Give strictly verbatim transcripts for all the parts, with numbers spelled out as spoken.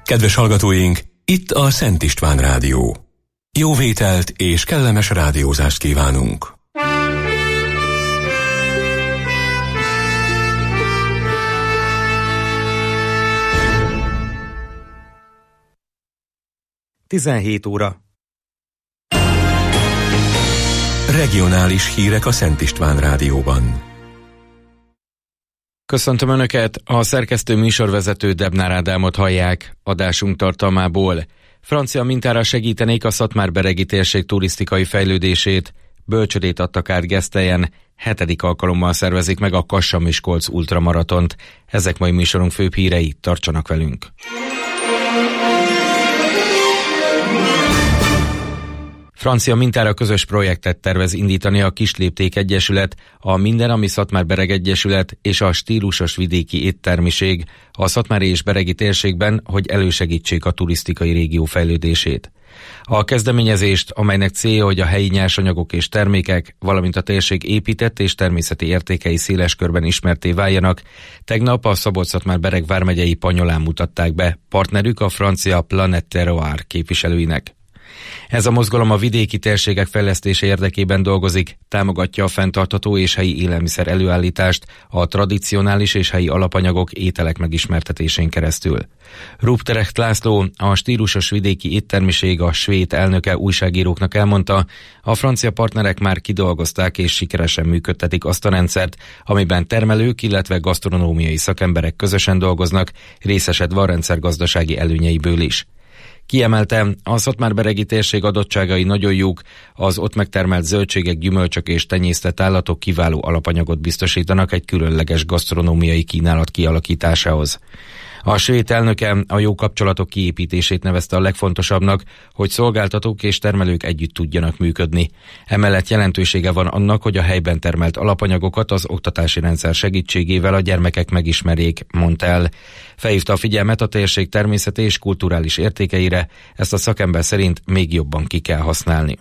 Kedves hallgatóink, itt a Szent István Rádió. Jó vételt és kellemes rádiózást kívánunk! tizenhét óra. Regionális hírek a Szent István Rádióban. Köszöntöm Önöket, a szerkesztő műsorvezető Debnár Ádámot hallják. Adásunk tartalmából: francia mintára segítenék a Szatmár-beregi térség turisztikai fejlődését, bölcsödét adtak át Gesztelyen, hetedik alkalommal szervezik meg a Kassa-Miskolc ultramaratont. Ezek mai műsorunk főbb hírei, tartsanak velünk! Francia mintára közös projektet tervez indítani a Kislépték Egyesület, a Minden, ami Szatmár-Bereg Egyesület és a Stílusos Vidéki Éttermiség a szatmári és beregi térségben, hogy elősegítsék a turisztikai régió fejlődését. A kezdeményezést, amelynek célja, hogy a helyi nyersanyagok és termékek, valamint a térség épített és természeti értékei széles körben ismertté váljanak, tegnap a Szabolcs-Szatmár-Bereg vármegyei Panyolán mutatták be, partnerük a francia Planet Terroir képviselőinek. Ez a mozgalom a vidéki térségek fejlesztése érdekében dolgozik, támogatja a fenntartható és helyi élelmiszer előállítást a tradicionális és helyi alapanyagok, ételek megismertetésén keresztül. Rupprecht László, a Stílusos Vidéki Éttermiség a svéd elnöke újságíróknak elmondta, a francia partnerek már kidolgozták és sikeresen működtetik azt a rendszert, amiben termelők, illetve gasztronómiai szakemberek közösen dolgoznak, részesedve a rendszer gazdasági előnyeiből is. Kiemeltem, a Szatmár-beregi térség adottságai nagyon jók, az ott megtermelt zöldségek, gyümölcsök és tenyésztett állatok kiváló alapanyagot biztosítanak egy különleges gasztronómiai kínálat kialakításához. A svéd elnöke a jó kapcsolatok kiépítését nevezte a legfontosabbnak, hogy szolgáltatók és termelők együtt tudjanak működni. Emellett jelentősége van annak, hogy a helyben termelt alapanyagokat az oktatási rendszer segítségével a gyermekek megismerjék, mondta el. Felhívta a figyelmet a térség természeti és kulturális értékeire, ezt a szakember szerint még jobban ki kell használni.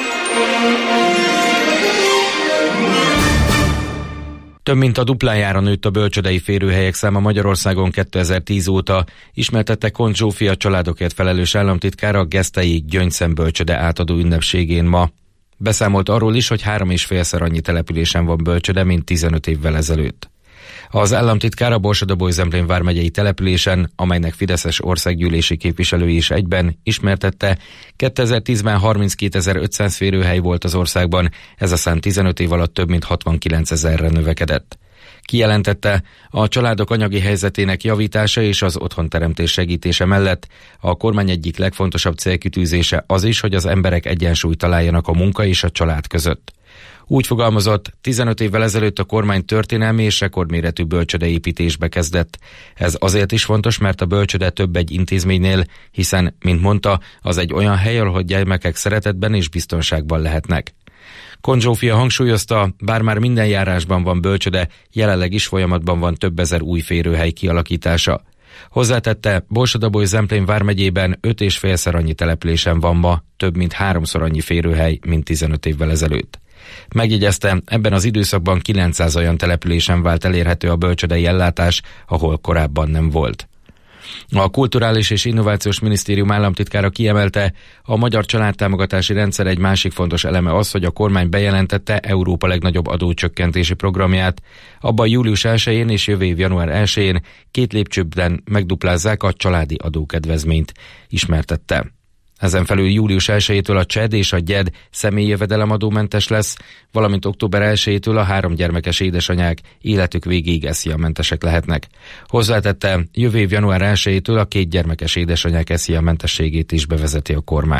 Több mint a duplájára nőtt a bölcsödei férőhelyek száma Magyarországon kétezer-tíz óta, ismertette Kont Zsófia családokért felelős államtitkár a gesztelyi Gyöngyszem bölcsöde átadó ünnepségén ma. Beszámolt arról is, hogy három és félszer annyi településen van bölcsöde, mint tizenöt évvel ezelőtt. Az államtitkár a Borsod-Abaúj-Zemplén vármegyei településen, amelynek fideszes országgyűlési képviselői is egyben, ismertette, kétezer-tízben harminckétezer-ötszáz férőhely volt az országban, ez a szám tizenöt év alatt több mint hatvankilencezerre növekedett. Kijelentette, a családok anyagi helyzetének javítása és az otthonteremtés segítése mellett a kormány egyik legfontosabb célkitűzése az is, hogy az emberek egyensúlyt találjanak a munka és a család között. Úgy fogalmazott, tizenöt évvel ezelőtt a kormány történelmi és rekordméretű bölcsödeépítésbe kezdett. Ez azért is fontos, mert a bölcsöde több egy intézménynél, hiszen, mint mondta, az egy olyan hely, ahol gyermekek szeretetben és biztonságban lehetnek. Kont Zsófia hangsúlyozta, bár már minden járásban van bölcsöde, jelenleg is folyamatban van több ezer új férőhely kialakítása. Hozzátette, Borsod-Abaúj-Zemplén vármegyében öt és félszer annyi településen van ma, több mint háromszor annyi férőhely, mint tizenöt évvel ezelőtt. Megjegyezte, ebben az időszakban kilencszáz olyan településen vált elérhető a bölcsödei ellátás, ahol korábban nem volt. A Kulturális és Innovációs Minisztérium államtitkára kiemelte, a magyar családtámogatási rendszer egy másik fontos eleme az, hogy a kormány bejelentette Európa legnagyobb adócsökkentési programját. Abban július elsején és jövő év január elsején két lépcsőben megduplázzák a családi adókedvezményt, ismertette. Ezen felül július elsejétől a cséd és a gyed személyi jövedelemadómentes lesz, valamint október elsejétől a három gyermekes édesanyák életük végéig eszíjamentesek lehetnek. Hozzátette, jövő év január elsejétől a két gyermekes édesanyák eszíjamentességét is bevezeti a kormány.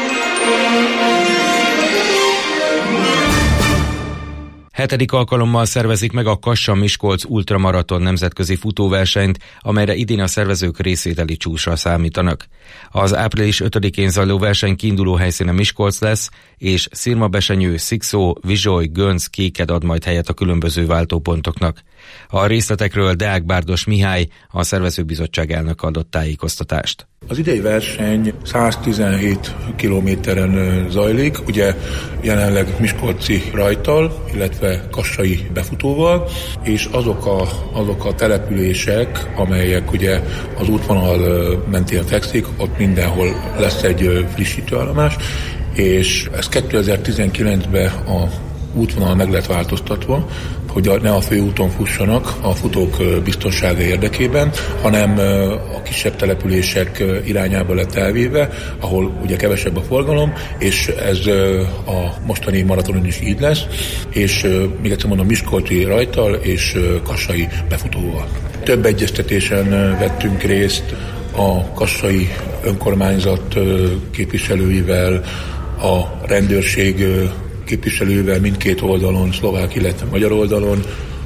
Hetedik alkalommal szervezik meg a Kassa-Miskolc ultramaraton nemzetközi futóversenyt, amelyre idén a szervezők részvételi csúcsra számítanak. Az április ötödikén zajló verseny kiinduló helyszíne Miskolc lesz, és Szirmabesenyő, Szikszó, Vizsoly, Gönc, Kéked ad majd helyet a különböző váltópontoknak. A részletekről Deák Bárdos Mihály, a szervezőbizottság elnöke adott tájékoztatást. Az idei verseny száztizenhét kilométeren zajlik, ugye jelenleg miskolci rajttal, illetve illetve kassai befutóval, és azok a, azok a települések, amelyek ugye az útvonal mentén fekszik, ott mindenhol lesz egy frissítőállomás, és ez kétezer-tizenkilencben a útvonal meg lett változtatva, hogy ne a főúton fussanak a futók biztonsága érdekében, hanem a kisebb települések irányába lett elvéve, ahol ugye kevesebb a forgalom, és ez a mostani maratonon is így lesz, és még egyszer mondom, miskolci rajttal és kassai befutóval. Több egyeztetésen vettünk részt a kassai önkormányzat képviselőivel, a rendőrség képviselővel mindkét oldalon, szlovák, illetve magyar oldalon,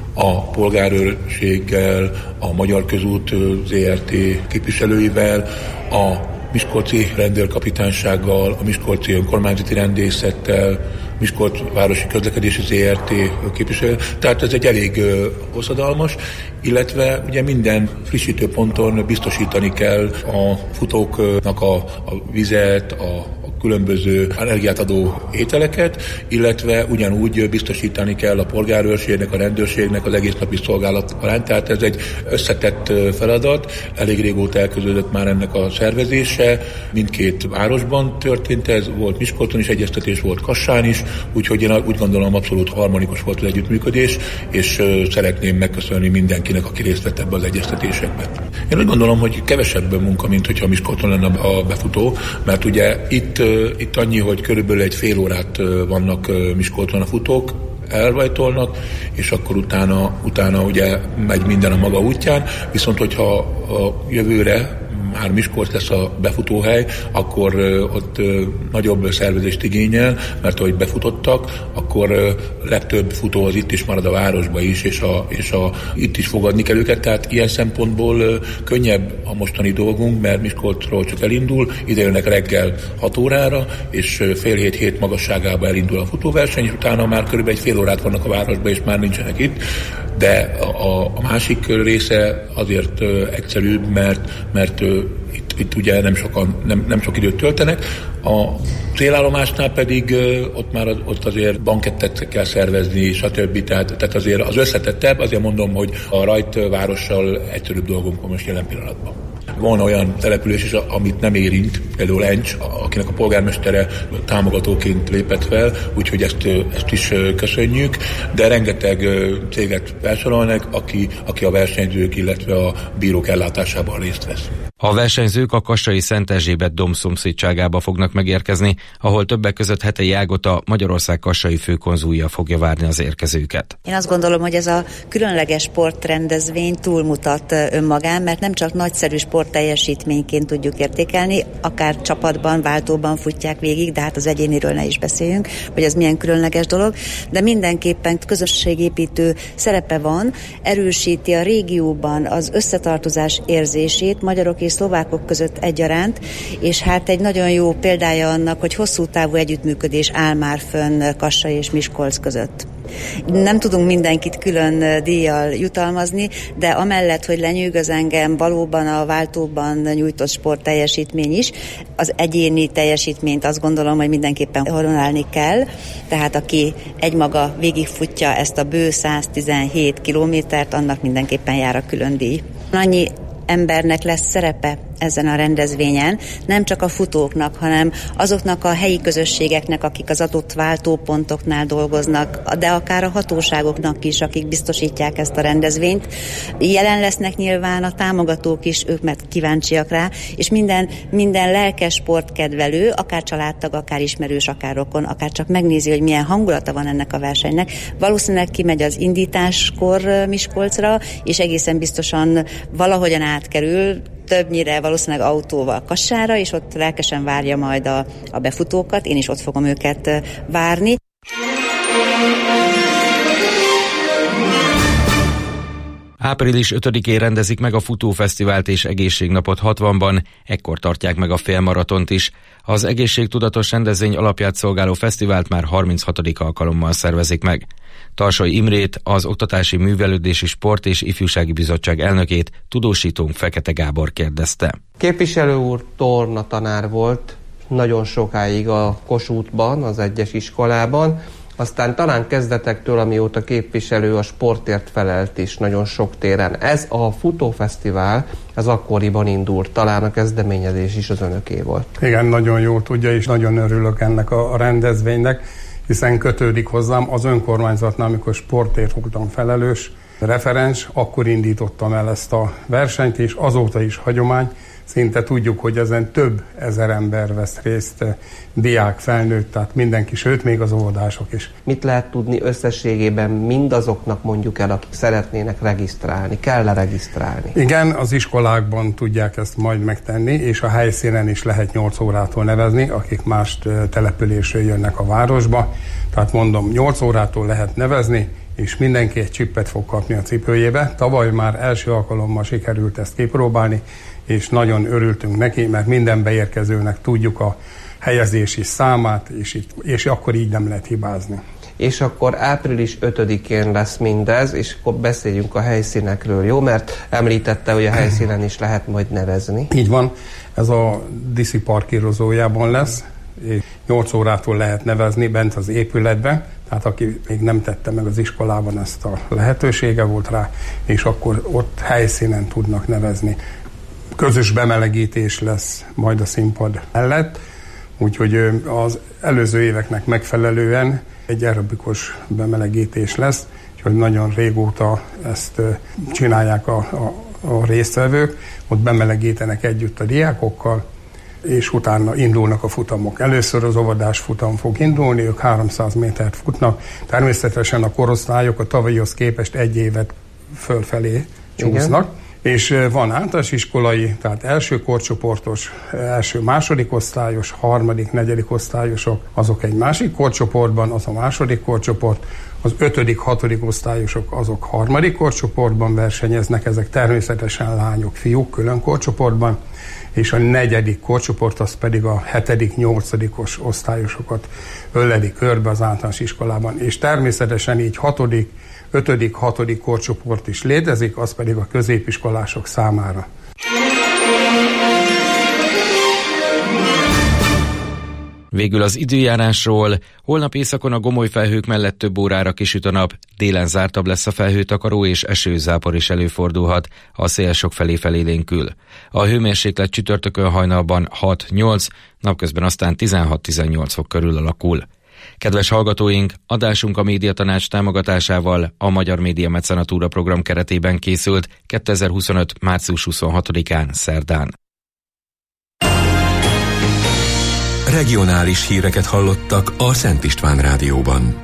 a polgárőrséggel, a Magyar Közút zé er té képviselőivel, a miskolci rendőrkapitánysággal, a miskolci önkormányzati rendészettel, Miskolc városi közlekedési zé er té képviselő. Tehát ez egy elég hosszadalmas, illetve ugye minden frissítőponton biztosítani kell a futóknak a, a vizet, a különböző energiát adó ételeket, illetve ugyanúgy biztosítani kell a polgárőrségnek, a rendőrségnek az egész napi szolgálat arányt. Tehát ez egy összetett feladat, elég régóta elkezdődött már ennek a szervezése, mindkét városban történt ez, volt Miskolcon is egyeztetés, volt Kassán is, úgyhogy én úgy gondolom abszolút harmonikus volt az együttműködés, és szeretném megköszönni mindenkinek, aki részt vett ebbe az egyeztetésekben. Én úgy gondolom, hogy kevesebb munka, mint hogyha Miskolcon lenne a befutó, mert ugye itt Itt annyi, hogy körülbelül egy fél órát vannak Miskolcon a futók, elrajtolnak, és akkor utána, utána ugye megy minden a maga útján, viszont hogyha a jövőre már Miskolc lesz a befutóhely, akkor ott nagyobb szervezést igényel, mert ahogy befutottak, akkor legtöbb futó az itt is marad a városba is, és, a, és a, itt is fogadni kell őket, tehát ilyen szempontból könnyebb a mostani dolgunk, mert Miskolcról csak elindul, ide jönnek reggel hat órára, és fél hét-hét magasságába elindul a futóverseny, és utána már körülbelül egy fél órát vannak a városba, és már nincsenek itt. De a, a másik része azért egyszerűbb, mert, mert itt, itt ugye nem, sokan, nem, nem sok időt töltenek. A célállomásnál pedig ott már az, ott azért bankettet kell szervezni, stb. Tehát, tehát azért az összetettebb, azért mondom, hogy a rajtvárossal egyszerűbb dolgunk van most jelen pillanatban. Van olyan település is, amit nem érint, például Encs, akinek a polgármestere támogatóként lépett fel, úgyhogy ezt, ezt is köszönjük, de rengeteg céget felsorolnak, aki, aki a versenyzők, illetve a bírók ellátásában részt vesz. A versenyzők a kassai Szent Erzsébet dom szomszédságába fognak megérkezni, ahol többek között Hetei Ágota, Magyarország kassai főkonzulja fogja várni az érkezőket. Én azt gondolom, hogy ez a különleges sportrendezvény túlmutat önmagán, mert nem csak nagyszerű sportteljesítményként tudjuk értékelni, akár csapatban, váltóban futják végig, de hát az egyéniről ne is beszéljünk, hogy ez milyen különleges dolog, de mindenképpen közösségépítő szerepe van, erősíti a régióban az összetartozás érzését, magyarok és szlovákok között egyaránt, és hát egy nagyon jó példája annak, hogy hosszú távú együttműködés áll már fönn Kassa és Miskolc között. Nem tudunk mindenkit külön díjjal jutalmazni, de amellett, hogy lenyűgöz engem valóban a váltóban nyújtott sportteljesítmény is, az egyéni teljesítményt azt gondolom, hogy mindenképpen honorálni kell, tehát aki egymaga végigfutja ezt a bő száztizenhét kilométert, annak mindenképpen jár a külön díj. Annyi embernek lesz szerepe ezen a rendezvényen, nem csak a futóknak, hanem azoknak a helyi közösségeknek, akik az adott váltópontoknál dolgoznak, de akár a hatóságoknak is, akik biztosítják ezt a rendezvényt. Jelen lesznek nyilván a támogatók is, ők meg kíváncsiak rá, és minden, minden lelkes sportkedvelő, akár családtag, akár ismerős, akár rokon, akár csak megnézi, hogy milyen hangulata van ennek a versenynek. Valószínűleg kimegy az indításkor Miskolcra, és egészen biztosan valahogyan átkerül, többnyire valószínűleg autóval Kassára, és ott lelkesen várja majd a, a befutókat, én is ott fogom őket várni. április ötödikén rendezik meg a futófesztivált és egészségnapot hatvanban, ekkor tartják meg a félmaratont is. Az egészségtudatos rendezvény alapját szolgáló fesztivált már harminchatodik alkalommal szervezik meg. Tarsai Imrét, az Oktatási Művelődési Sport és Ifjúsági Bizottság elnökét tudósítónk Fekete Gábor kérdezte. Képviselő úr tornatanár volt nagyon sokáig a Kossuthban, az egyes iskolában, aztán talán kezdetektől, amióta képviselő, a sportért felelt is nagyon sok téren. Ez a futófesztivál, ez akkoriban indult, talán a kezdeményezés is az önöké volt. Igen, nagyon jól tudja, és nagyon örülök ennek a rendezvénynek, hiszen kötődik hozzám az önkormányzatnál, amikor sportért voltam felelős referens, akkor indítottam el ezt a versenyt, és azóta is hagyomány. Szinte tudjuk, hogy ezen több ezer ember vesz részt, diák, felnőtt, tehát mindenki, sőt, még az óvodások is. Mit lehet tudni összességében mindazoknak mondjuk el, akik szeretnének regisztrálni? Kell-e regisztrálni? Igen, az iskolákban tudják ezt majd megtenni, és a helyszínen is lehet nyolc órától nevezni, akik más településről jönnek a városba. Tehát mondom, nyolc órától lehet nevezni, és mindenki egy csippet fog kapni a cipőjébe. Tavaly már első alkalommal sikerült ezt kipróbálni, és nagyon örültünk neki, mert minden beérkezőnek tudjuk a helyezési számát, és, itt, és akkor így nem lehet hibázni. És akkor április ötödikén lesz mindez, és akkor beszéljünk a helyszínekről, jó? Mert említette, hogy a helyszínen is lehet majd nevezni. Így van, ez a Diszi parkírozójában lesz, és nyolc órától lehet nevezni bent az épületben, tehát aki még nem tette meg az iskolában, ezt a lehetősége volt rá, és akkor ott helyszínen tudnak nevezni. Közös bemelegítés lesz majd a színpad mellett, úgyhogy az előző éveknek megfelelően egy aerobikus bemelegítés lesz, úgyhogy nagyon régóta ezt csinálják a, a, a résztvevők, ott bemelegítenek együtt a diákokkal, és utána indulnak a futamok. Először az óvodás futam fog indulni, ők háromszáz métert futnak. Természetesen a korosztályok a tavalyihoz képest egy évet fölfelé csúsznak. Igen. És van általános iskolai, tehát első korcsoportos, első második osztályos, harmadik, negyedik osztályosok, azok egy másik korcsoportban, az a második korcsoport, az ötödik, hatodik osztályosok, azok harmadik korcsoportban versenyeznek, ezek természetesen lányok, fiúk külön korcsoportban, és a negyedik korcsoport az pedig a hetedik, nyolcadikos osztályosokat öleli körbe az általános iskolában, és természetesen így hatodik, ötödik, hatodik korcsoport is létezik, az pedig a középiskolások számára. Végül az időjárásról. Holnap északon a gomoly felhők mellett több órára kisüt a nap, délen zártabb lesz a felhőtakaró és esőzápor is előfordulhat, a szél sokfelé felélénkül. A hőmérséklet csütörtökön hajnalban hat-nyolc, napközben aztán tizenhat-tizennyolc fok körül alakul. Kedves hallgatóink, adásunk a Médiatanács támogatásával a Magyar Média Mecenatúra program keretében készült kétezer-huszonöt. március huszonhatodikán szerdán. Regionális híreket hallottak a Szent István Rádióban.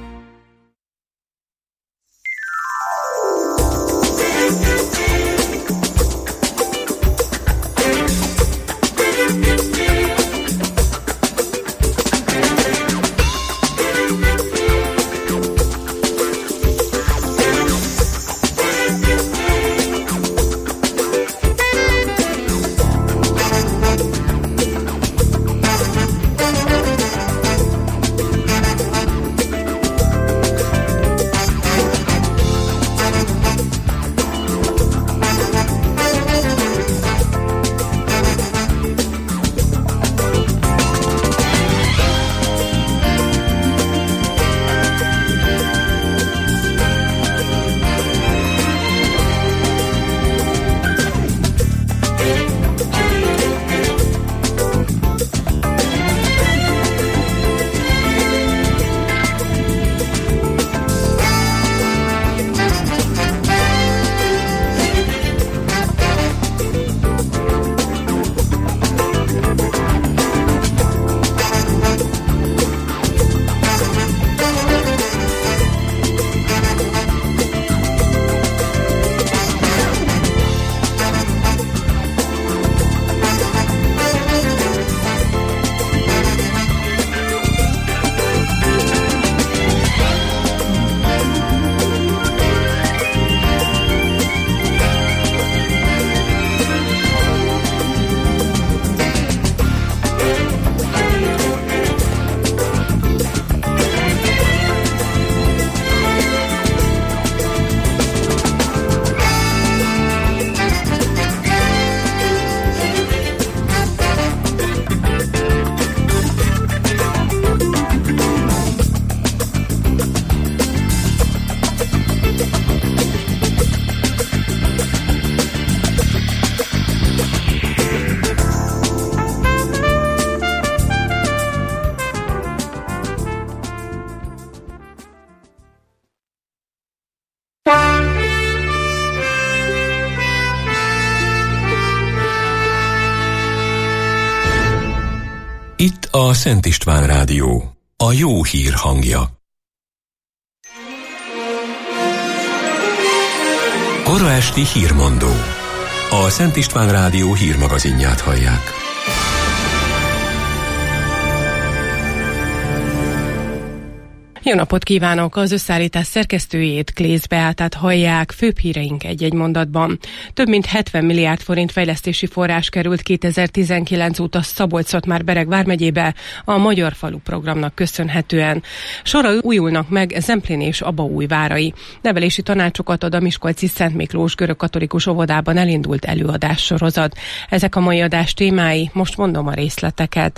Itt a Szent István Rádió, a jó hír hangja. Kora esti hírmondó. A Szent István Rádió hírmagazinját hallják. Jó napot kívánok! Az összeállítás szerkesztőjét, Klész Beátát hallják, főbb híreink egy-egy mondatban. Több mint hetven milliárd forint fejlesztési forrás került kétezer-tizenkilenc óta Szabolcs-Szatmár-Bereg vármegyébe a Magyar Falu programnak köszönhetően. Sorra újulnak meg Zemplén és Abaúj várai. Nevelési tanácsokat ad a miskolci Szent Miklós görögkatolikus óvodában elindult előadássorozat. Ezek a mai adás témái, most mondom a részleteket.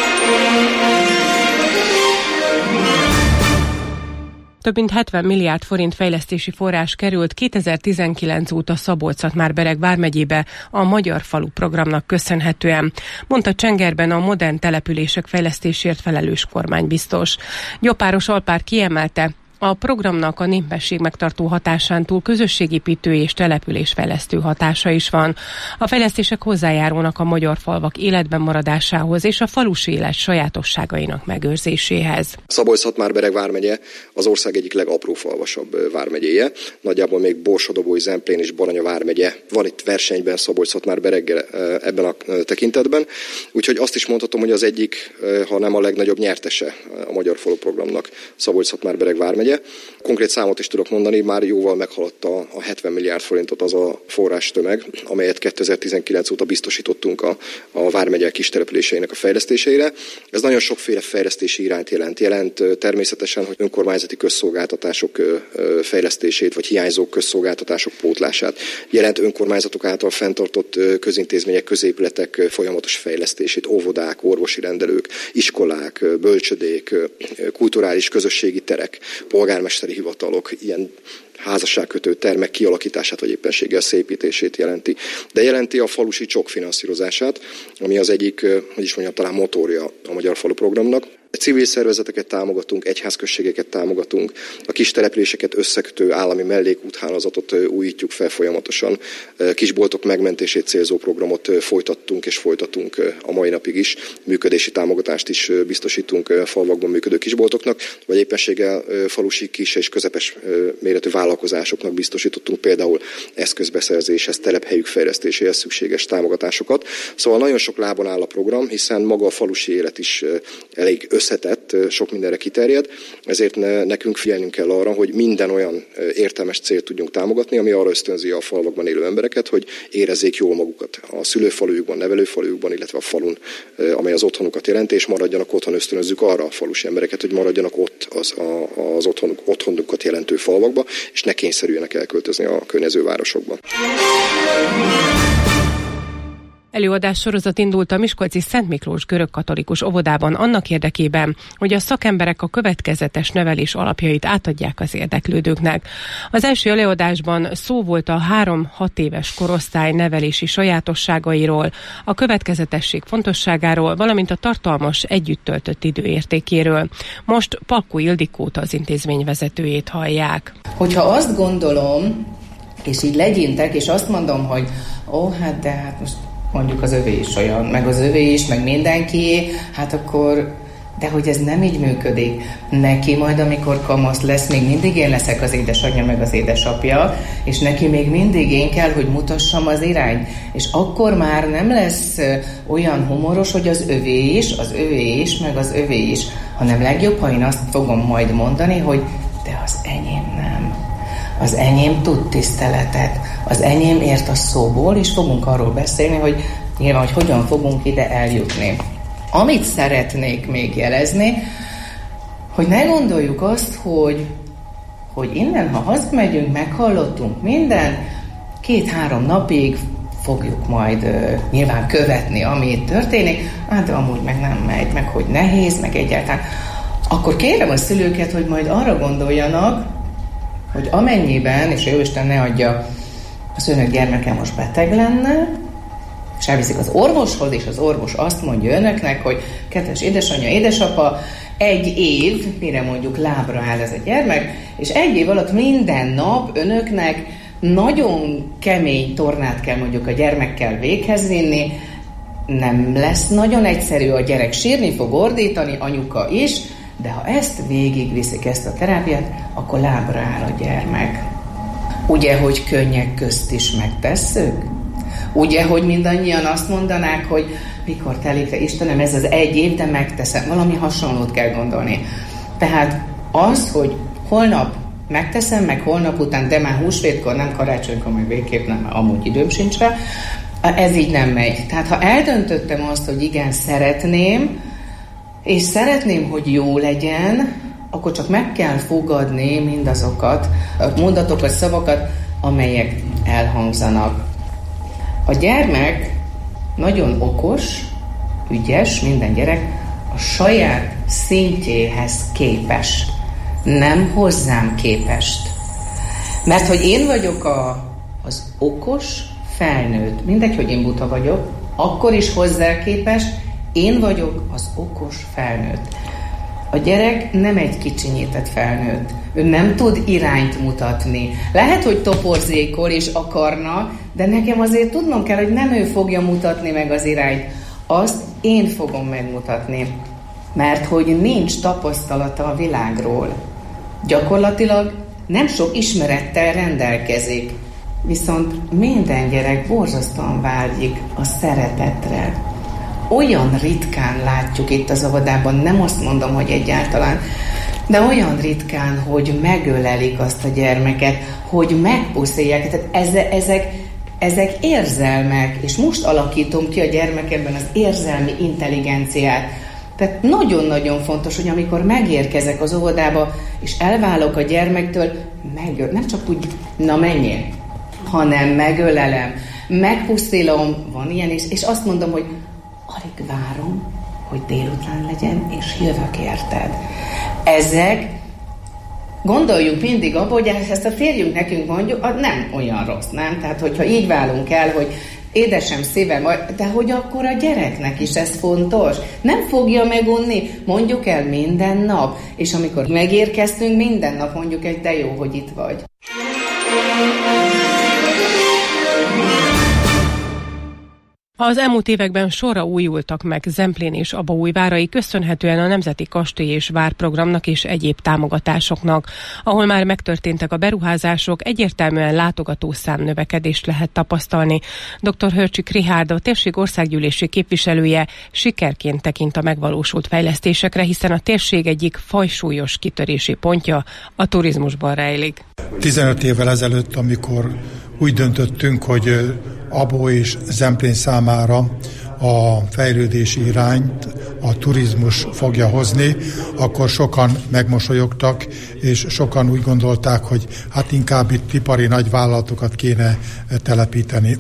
Több mint hetven milliárd forint fejlesztési forrás került kétezer-tizenkilenc óta Szabolcs-Szatmár-Bereg vármegyébe a Magyar Falu programnak köszönhetően, mondta Csengerben a modern települések fejlesztésért felelős kormánybiztos. Gyopáros Alpár kiemelte, a programnak a népesség megtartó hatásán túl közösségépítő és településfejlesztő hatása is van. A fejlesztések hozzájárulnak a magyar falvak életben maradásához és a falusi élet sajátosságainak megőrzéséhez. Szabolcs-Szatmár-Bereg vármegye az ország egyik legaprófalvasabb vármegyéje. Nagyjából még Borsod-Abaúj, Zemplén és Baranya vármegye van itt versenyben Szabolcs-Szatmár-Bereggel ebben a tekintetben. Úgyhogy azt is mondhatom, hogy az egyik, ha nem a legnagyobb nyertese a Magyar Falu programnak Szabolcs-Szatmár-Bereg vármegye. Konkrét számot is tudok mondani, már jóval meghaladta a hetven milliárd forintot az a forrástömeg, amelyet kétezer-tizenkilenc óta biztosítottunk a, a vármegyek kis településeinek a fejlesztésére. Ez nagyon sokféle fejlesztési irányt jelent. Jelent természetesen, hogy önkormányzati közszolgáltatások fejlesztését, vagy hiányzó közszolgáltatások pótlását. Jelent önkormányzatok által fenntartott közintézmények, középületek folyamatos fejlesztését, óvodák, orvosi rendelők, iskolák, bölcsödék, kulturális közösségi terek, polgármesteri hivatalok, ilyen házasságkötő termek kialakítását vagy éppenséggel szépítését jelenti. De jelenti a falusi csok finanszírozását, ami az egyik, hogy is mondjam, talán motorja a Magyar Falu programnak. Civil szervezeteket támogatunk, egyházközségeket támogatunk, a kis településeket összekötő állami mellékúthálózatot újítjuk fel folyamatosan, kisboltok megmentését célzó programot folytattunk és folytatunk a mai napig is, működési támogatást is biztosítunk falvakban működő kisboltoknak, vagy éppenséggel falusi kis és közepes méretű vállalkozásoknak biztosítottunk például eszközbeszerzéshez, telephelyük fejlesztéséhez szükséges támogatásokat. Szóval nagyon sok lábon áll a program, hiszen maga a falusi élet is elég összetett, sok mindenre kiterjed, ezért ne, nekünk figyelnünk kell arra, hogy minden olyan értelmes célt tudjunk támogatni, ami arra ösztönzi a falvakban élő embereket, hogy érezzék jól magukat a szülőfalujukban, nevelőfalujukban, illetve a falun, amely az otthonukat jelenti, és maradjanak otthon, ösztönözzük arra a falusi embereket, hogy maradjanak ott az, a, az otthonuk, otthonukat jelentő falvakba, és ne kényszerüljenek elköltözni a környező városokba. Előadás sorozat indult a miskolci Szent Miklós görögkatolikus óvodában annak érdekében, hogy a szakemberek a következetes nevelés alapjait átadják az érdeklődőknek. Az első előadásban szó volt a három-hat éves korosztály nevelési sajátosságairól, a következetesség fontosságáról, valamint a tartalmas együtt töltött idő értékéről. Most Palkó Ildikót, az intézmény vezetőjét hallják. Hogyha azt gondolom, és így legyintek, és azt mondom, hogy ó, hát de hát most mondjuk az övé is olyan, meg az övé is, meg mindenkié, hát akkor, de hogy ez nem így működik. Neki majd, amikor kamasz lesz, még mindig én leszek az édesanyja, meg az édesapja, és neki még mindig én kell, hogy mutassam az irányt. És akkor már nem lesz olyan humoros, hogy az övé is, az övé is, meg az övé is, hanem legjobb, ha én azt fogom majd mondani, hogy de az enyém nem. Az enyém tud tiszteletet, az enyém ért a szóból, és fogunk arról beszélni, hogy nyilván, hogy hogyan fogunk ide eljutni. Amit szeretnék még jelezni, hogy ne gondoljuk azt, hogy, hogy innen, ha hazamegyünk, meghallottunk mindent, két-három napig fogjuk majd uh, nyilván követni, ami itt történik, hát de amúgy meg nem megy, meg hogy nehéz, meg egyáltalán. Akkor kérem a szülőket, hogy majd arra gondoljanak, hogy amennyiben, és Jóisten ne adja, az önök gyermeke most beteg lenne, és elviszik az orvoshoz, és az orvos azt mondja önöknek, hogy kedves édesanyja, édesapa, egy év, mire mondjuk lábra áll ez a gyermek, és egy év alatt minden nap önöknek nagyon kemény tornát kell mondjuk a gyermekkel véghez vinni, nem lesz nagyon egyszerű, a gyerek sírni fog, ordítani, anyuka is, de ha ezt végigviszik, ezt a terápiát, akkor lábra áll a gyermek. Ugye, hogy könnyek közt is megtesszük? Ugye, hogy mindannyian azt mondanák, hogy mikor telik le, Istenem, ez az egy év, de megteszem. Valami hasonlót kell gondolni. Tehát az, hogy holnap megteszem, meg holnap után, de már húsvétkor, nem karácsonykor, meg végképp nem, amúgy időm sincs rá, ez így nem megy. Tehát ha eldöntöttem azt, hogy igen, szeretném, és szeretném, hogy jó legyen, akkor csak meg kell fogadni mindazokat, a mondatokat, szavakat, amelyek elhangzanak. A gyermek nagyon okos, ügyes, minden gyerek a saját szintjéhez képes, nem hozzám képest. Mert hogy én vagyok a, az okos felnőtt, mindegy, hogy én buta vagyok, akkor is hozzá képes, én vagyok az okos felnőtt. A gyerek nem egy kicsinyített felnőtt. Ő nem tud irányt mutatni. Lehet, hogy toporzékol és akarna, de nekem azért tudnom kell, hogy nem ő fogja mutatni meg az irányt. Azt én fogom megmutatni. Mert hogy nincs tapasztalata a világról. Gyakorlatilag nem sok ismerettel rendelkezik. Viszont minden gyerek borzasztóan vágyik a szeretetre. Olyan ritkán látjuk itt az óvodában, nem azt mondom, hogy egyáltalán, de olyan ritkán, hogy megölelik azt a gyermeket, hogy megpuszilják. Tehát ezek, ezek érzelmek, és most alakítom ki a gyermekemben az érzelmi intelligenciát. Tehát nagyon-nagyon fontos, hogy amikor megérkezek az óvodába, és elválok a gyermektől, megöl, nem csak úgy, na menjél, hanem megölelem, megpuszilom, van ilyen is, és azt mondom, hogy alig várom, hogy délután legyen, és jövök érted. Ezek, gondoljunk mindig abba, hogy ezt a férjünk nekünk mondjuk, nem olyan rossz, nem? Tehát, hogyha így válunk el, hogy édesem szívem, de hogy akkor a gyereknek is ez fontos. Nem fogja megunni, mondjuk el minden nap, és amikor megérkeztünk, minden nap mondjuk egy de jó, hogy itt vagy. Az elmúlt években sorra újultak meg Zemplén és Abaújvárai köszönhetően a Nemzeti Kastély és Várprogramnak és egyéb támogatásoknak. Ahol már megtörténtek a beruházások, egyértelműen látogatószám növekedést lehet tapasztalni. doktor Hörcsik Richárd, a térség országgyűlési képviselője sikerként tekint a megvalósult fejlesztésekre, hiszen a térség egyik fajsúlyos kitörési pontja a turizmusban rejlik. tizenöt évvel ezelőtt, amikor úgy döntöttünk, hogy Abó és Zemplén számára a fejlődési irányt a turizmus fogja hozni, akkor sokan megmosolyogtak, és sokan úgy gondolták, hogy hát inkább itt ipari nagyvállalatokat kéne telepíteni.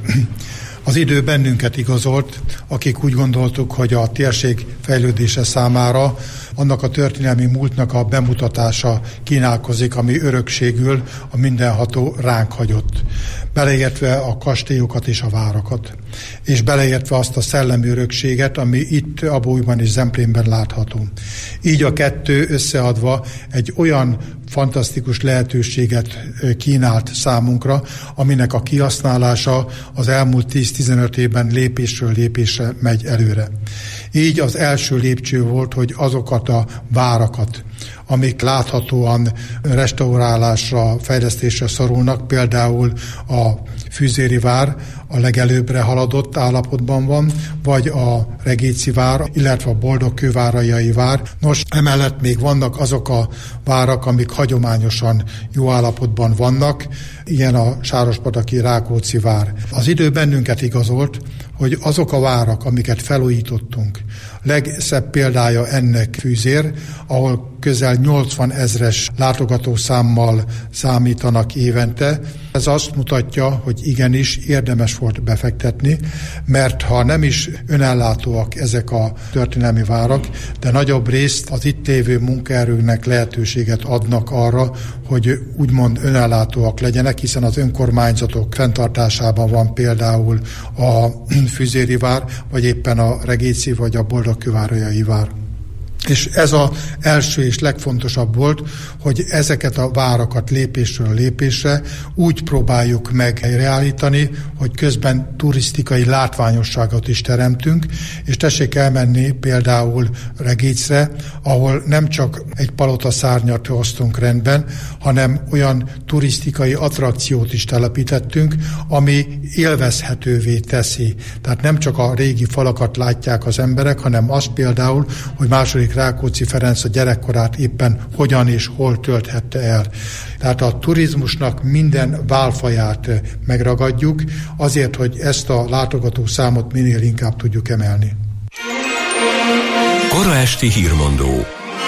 Az idő bennünket igazolt, akik úgy gondoltuk, hogy a térség fejlődése számára annak a történelmi múltnak a bemutatása kínálkozik, ami örökségül a mindenható ránk hagyott. Beleértve a kastélyokat és a várakat. És beleértve azt a szellemi örökséget, ami itt Abaújban és Zemplénben látható. Így a kettő összeadva egy olyan fantasztikus lehetőséget kínált számunkra, aminek a kihasználása az elmúlt tíz-tizenöt évben lépésről lépésre megy előre. Így az első lépcső volt, hogy azokat a várakat, amik láthatóan restaurálásra, fejlesztésre szorulnak, például a Füzéri vár a legelőbbre haladott állapotban van, vagy a Regéci vár, illetve a Boldogkővárajai vár. Nos, emellett még vannak azok a várak, amik hagyományosan jó állapotban vannak, ilyen a Sárospataki Rákóczi vár. Az idő bennünket igazolt, hogy azok a várak, amiket felújítottunk, legszebb példája ennek Füzér, ahol közel nyolcvan ezres látogatószámmal számítanak évente. Ez azt mutatja, hogy igenis érdemes volt befektetni, mert ha nem is önellátóak ezek a történelmi várak, de nagyobb részt az itt lévő munkaerőnek lehetőséget adnak arra, hogy úgymond önellátóak legyenek, hiszen az önkormányzatok fenntartásában van például a Füzéri vár, vagy éppen a Regéci vagy a Boldogkővárajai vár. És ez az első és legfontosabb volt, hogy ezeket a várakat lépésről lépésre úgy próbáljuk meg helyreállítani, hogy közben turisztikai látványosságot is teremtünk, és tessék elmenni például Regécre, ahol nem csak egy palotaszárnyat hoztunk rendben, hanem olyan turisztikai attrakciót is telepítettünk, ami élvezhetővé teszi. Tehát nem csak a régi falakat látják az emberek, hanem azt például, hogy második Rákóczi Ferenc a gyerekkorát éppen hogyan és hol tölthette el. Tehát a turizmusnak minden válfaját megragadjuk, azért, hogy ezt a látogató számot minél inkább tudjuk emelni. Kora esti hírmondó.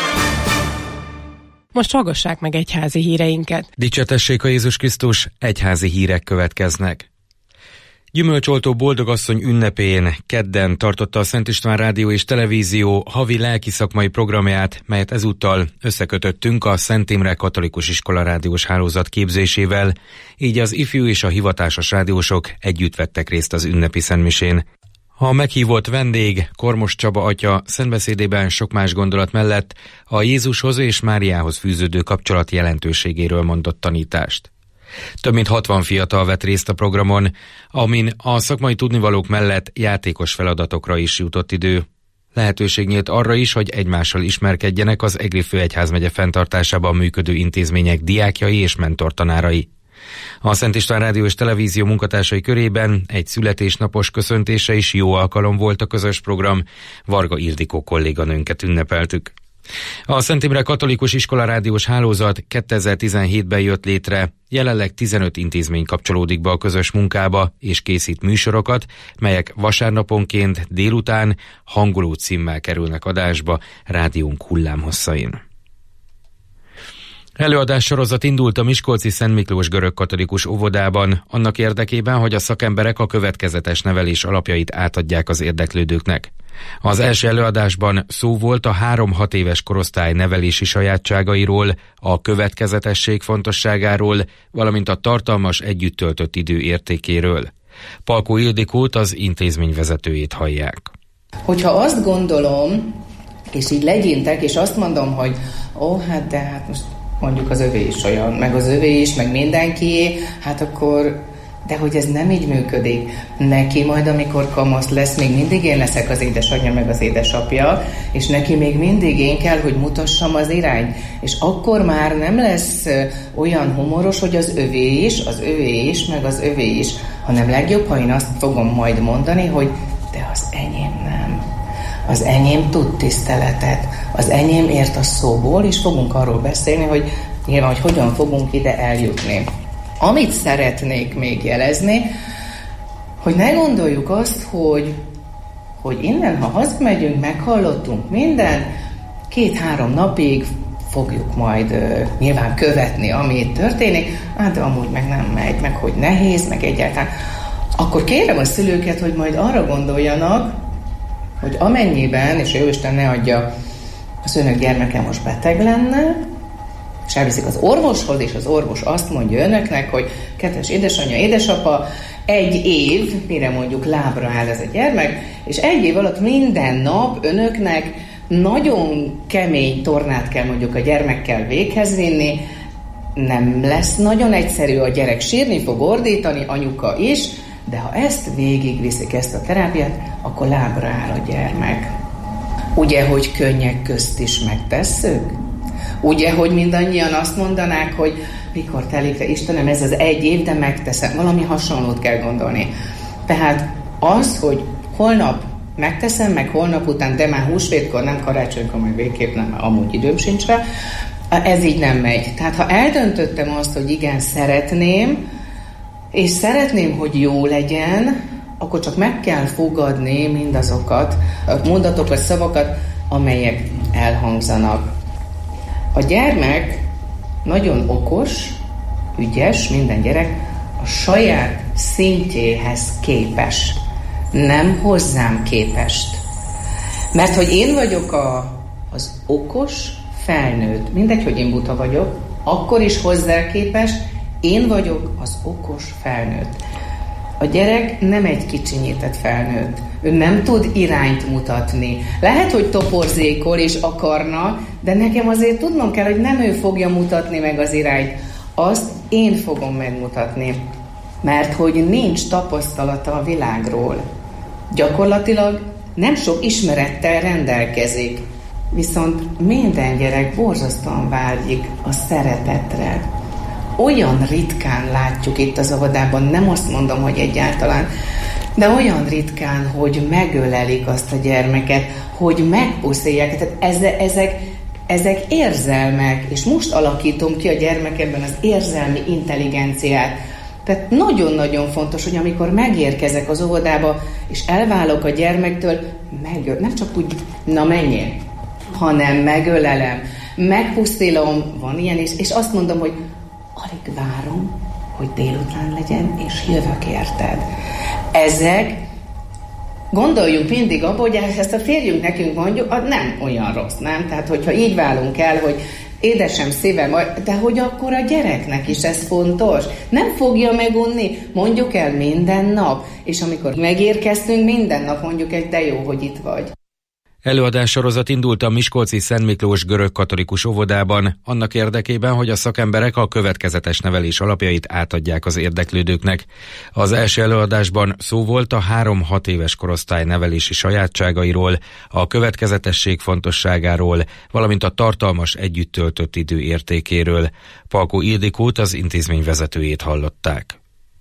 Most hallgassák meg egyházi híreinket. Dicsértessék a Jézus Krisztus, egyházi hírek következnek. Gyümölcsoltó boldogasszony ünnepén kedden tartotta a Szent István Rádió és Televízió havi lelki szakmai programját, melyet ezúttal összekötöttünk a Szent Imre Katolikus Iskola rádiós hálózat képzésével, így az ifjú és a hivatásos rádiósok együtt vettek részt az ünnepi szentmisén. A meghívott vendég, Kormos Csaba atya szentbeszédében sok más gondolat mellett a Jézushoz és Máriához fűződő kapcsolat jelentőségéről mondott tanítást. Több mint hatvan fiatal vett részt a programon, amin a szakmai tudnivalók mellett játékos feladatokra is jutott idő. Lehetőség nyílt arra is, hogy egymással ismerkedjenek az Egri főegyházmegye fenntartásában működő intézmények diákjai és mentortanárai. A Szent István Rádió és Televízió munkatársai körében egy születésnapos köszöntése is jó alkalom volt a közös program, Varga Ildikó kolléganőnket ünnepeltük. A Szent Imre Katolikus Iskola rádiós hálózat kétezer-tizenhétben jött létre, jelenleg tizenöt intézmény kapcsolódik be a közös munkába és készít műsorokat, melyek vasárnaponként délután hangoló címmel kerülnek adásba rádiónk hullámhosszain. Előadás sorozat indult a miskolci Szent Miklós görögkatolikus óvodában, annak érdekében, hogy a szakemberek a következetes nevelés alapjait átadják az érdeklődőknek. Az első előadásban szó volt a három-hat éves korosztály nevelési sajátságairól, a következetesség fontosságáról, valamint a tartalmas együtt töltött idő értékéről. Palkó Ildikót, az intézmény vezetőjét hallják. Hogyha azt gondolom, és így legyintek, és azt mondom, hogy ó, hát de hát most mondjuk az övé is olyan, meg az övé is, meg mindenkié, hát akkor, de hogy ez nem így működik. Neki majd, amikor kamasz lesz, még mindig én leszek az édesanyja, meg az édesapja, és neki még mindig én kell, hogy mutassam az irányt. És akkor már nem lesz olyan humoros, hogy az övé is, az övé is, meg az övé is, hanem legjobb, ha én azt fogom majd mondani, hogy de az enyém nem. Az enyém tud tiszteletet, az enyém ért a szóból, és fogunk arról beszélni, hogy nyilván, hogy hogyan fogunk ide eljutni. Amit szeretnék még jelezni, hogy ne gondoljuk azt, hogy, hogy innen, ha hazamegyünk, meghallottunk minden, két-három napig fogjuk majd uh, nyilván követni, ami itt történik, hát de amúgy meg nem megy, meg hogy nehéz, meg egyáltalán. Akkor kérem a szülőket, hogy majd arra gondoljanak, hogy amennyiben, és Jóisten ne adja, az önök gyermeke most beteg lenne, és elviszik az orvoshoz, és az orvos azt mondja önöknek, hogy kedves édesanyja, édesapa, egy év, mire mondjuk lábra áll ez a gyermek, és egy év alatt minden nap önöknek nagyon kemény tornát kell mondjuk a gyermekkel véghez vinni, nem lesz nagyon egyszerű, a gyerek sírni fog, ordítani, anyuka is, de ha ezt végigviszik, ezt a terápiát, akkor lábra áll a gyermek. Ugye, hogy könnyek közt is megtesszük? Ugye, hogy mindannyian azt mondanák, hogy mikor telik le, Istenem, ez az egy év, de megteszem. Valami hasonlót kell gondolni. Tehát az, hogy holnap megteszem, meg holnap után, de már húsvétkor, nem karácsonykor, meg végképp nem, amúgy időm sincs rá, ez így nem megy. Tehát ha eldöntöttem azt, hogy igen, szeretném, és szeretném, hogy jó legyen, akkor csak meg kell fogadni mindazokat, a mondatokat, szavakat, amelyek elhangzanak. A gyermek nagyon okos, ügyes, minden gyerek a saját szintjéhez képes, nem hozzám képest. Mert hogy én vagyok a, az okos felnőtt, mindegy, hogy én buta vagyok, akkor is hozzá képest, én vagyok az okos felnőtt. A gyerek nem egy kicsinyített felnőtt. Ő nem tud irányt mutatni. Lehet, hogy toporzékol és akarna, de nekem azért tudnom kell, hogy nem ő fogja mutatni meg az irányt. Azt én fogom megmutatni. Mert hogy nincs tapasztalata a világról. Gyakorlatilag nem sok ismerettel rendelkezik. Viszont minden gyerek borzasztóan vágyik a szeretetre. Olyan ritkán látjuk itt az óvodában, nem azt mondom, hogy egyáltalán, de olyan ritkán, hogy megölelik azt a gyermeket, hogy megpuszilják. Tehát ezek, ezek érzelmek, és most alakítom ki a gyermekemben az érzelmi intelligenciát. Tehát nagyon-nagyon fontos, hogy amikor megérkezek az óvodába, és elválok a gyermektől, megöl, nem csak úgy, na menjél, hanem megölelem, megpuszilom, van ilyen is, és azt mondom, hogy alig várom, hogy délután legyen, és jövök érted. Ezek, gondoljunk mindig abba, hogy ezt a férjünk nekünk mondjuk, nem olyan rossz, nem? Tehát, hogyha így válunk el, hogy édesem szívem, de hogy akkor a gyereknek is ez fontos. Nem fogja megunni, mondjuk el minden nap, és amikor megérkeztünk, minden nap mondjuk egy, de jó, hogy itt vagy. Előadássorozat indult a miskolci Szent Miklós görögkatolikus óvodában, annak érdekében, hogy a szakemberek a következetes nevelés alapjait átadják az érdeklődőknek. Az első előadásban szó volt a három-hat éves korosztály nevelési sajátságairól, a következetesség fontosságáról, valamint a tartalmas együtt töltött idő értékéről. Palkó Ildikót, az intézmény vezetőjét hallották.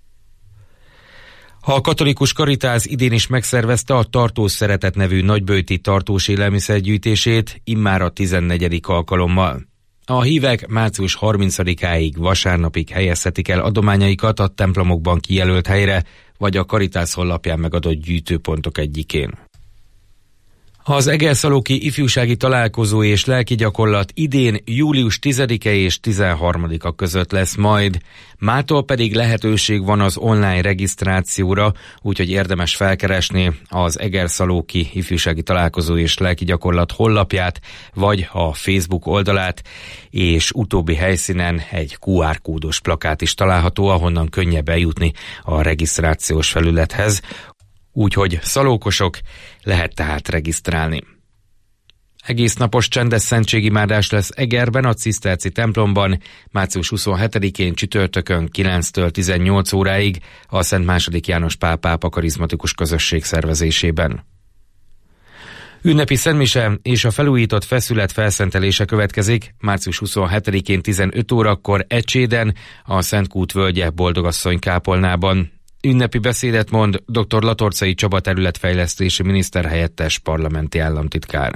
A katolikus Karitász idén is megszervezte a Tartós Szeretet nevű nagyböjti tartós élelmiszergyűjtését, immár a tizennegyedik alkalommal. A hívek március harmincadikáig vasárnapig helyezhetik el adományaikat a templomokban kijelölt helyre, vagy a Karitász honlapján megadott gyűjtőpontok egyikén. Az Egerszalóki ifjúsági találkozó és lelki gyakorlat idén július tizedike és tizenharmadika között lesz majd. Mától pedig lehetőség van az online regisztrációra, úgyhogy érdemes felkeresni az Egerszalóki ifjúsági találkozó és lelki gyakorlat honlapját, vagy a Facebook oldalát, és utóbbi helyszínen egy kú ár kódos plakát is található, ahonnan könnyebb eljutni a regisztrációs felülethez. Úgyhogy szalókosok, lehet tehát regisztrálni. Egész napos csendes szentségimádás lesz Egerben, a Ciszterci templomban, március huszonhetedikén csütörtökön kilenctől tizennyolc óráig a Szent második János Pál pápa karizmatikus közösség szervezésében. Ünnepi szentmise és a felújított feszület felszentelése következik március huszonhetedikén tizenöt órakor Ecséden, a Szent Kút völgye Boldogasszony kápolnában. Ünnepi beszédet mond dr. Latorcai Csaba területfejlesztési miniszterhelyettes parlamenti államtitkár.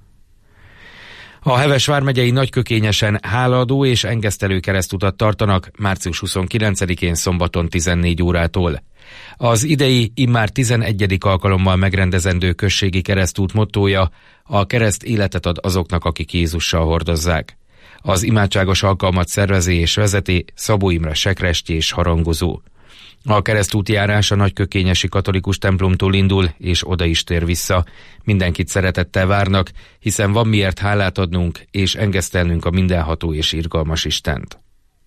A Heves vármegyei Nagykökényesen hálaadó és engesztelő keresztutat tartanak március huszonkilencedikén szombaton tizennégy órától. Az idei immár tizenegyedik alkalommal megrendezendő községi keresztút mottója: a kereszt életet ad azoknak, akik Jézussal hordozzák. Az imádságos alkalmat szervezi és vezeti Szabó Imre sekrestyi és harangozó. A keresztútjárás a Nagykökényesi katolikus templomtól indul, és oda is tér vissza. Mindenkit szeretettel várnak, hiszen van miért hálát adnunk, és engesztelnünk a mindenható és irgalmas Istent.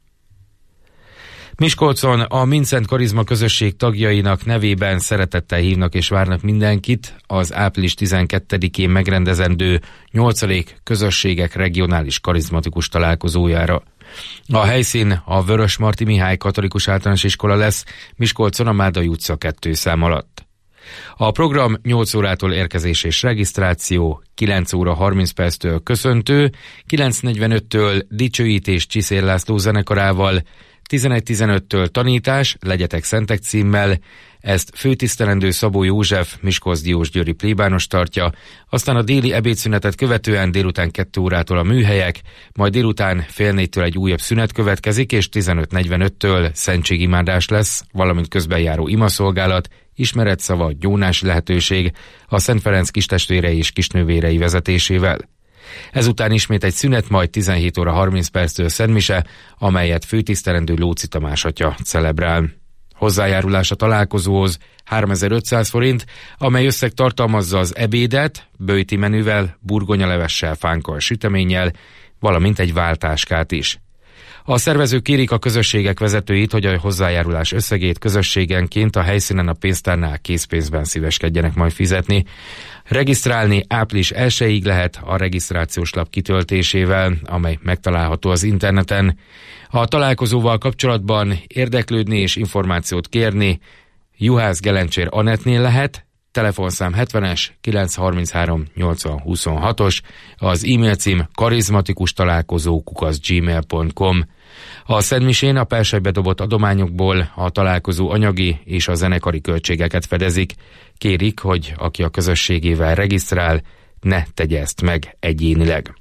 Miskolcon a Mindszent Karizma közösség tagjainak nevében szeretettel hívnak és várnak mindenkit az április tizenkettedikén megrendezendő nyolcadik közösségek regionális karizmatikus találkozójára. A helyszín a Vörösmarty Mihály Katolikus Általános Iskola lesz, Miskolcon a Mádai utca kettő szám alatt. A program nyolc órától érkezés és regisztráció, kilenc óra harminc perctől köszöntő, kilenc negyvenöttől dicsőítés Csiszér László zenekarával, tizenegy tizenöttől tanítás, legyetek szentek címmel, ezt főtisztelendő Szabó József Miskolc Diósgyőri plébános tartja, aztán a déli ebédszünetet követően délután kettő órától a műhelyek, majd délután fél négytől egy újabb szünet következik, és tizenöt negyvenöttől szentségimádás lesz, valamint közbenjáró imaszolgálat, ismeretszava, gyónási lehetőség a Szent Ferenc kistestvérei és kisnővérei vezetésével. Ezután ismét egy szünet, majd tizenhét óra harminc perctől szentmise, amelyet főtisztelendő Lóczy Tamás atya celebrál. Hozzájárulás a találkozóhoz háromezer-ötszáz forint, amely összeg tartalmazza az ebédet, böjti menüvel, burgonyalevessel, fánkkal, süteménnyel, valamint egy váltáskát is. A szervezők kérik a közösségek vezetőit, hogy a hozzájárulás összegét közösségenként a helyszínen a pénztárnál készpénzben szíveskedjenek majd fizetni. Regisztrálni április elsejéig lehet a regisztrációs lap kitöltésével, amely megtalálható az interneten. A találkozóval kapcsolatban érdeklődni és információt kérni Juhász Gelencsér Anettnél lehet, telefonszám hetvenes kilencszázharminchárom nyolcvan huszonhatos, az e-mail cím karizmatikustalálkozó kukac gmail pont com. A szentmisén a persejbe dobott adományokból a találkozó anyagi és a zenekari költségeket fedezik. Kérik, hogy aki a közösségével regisztrál, ne tegye ezt meg egyénileg.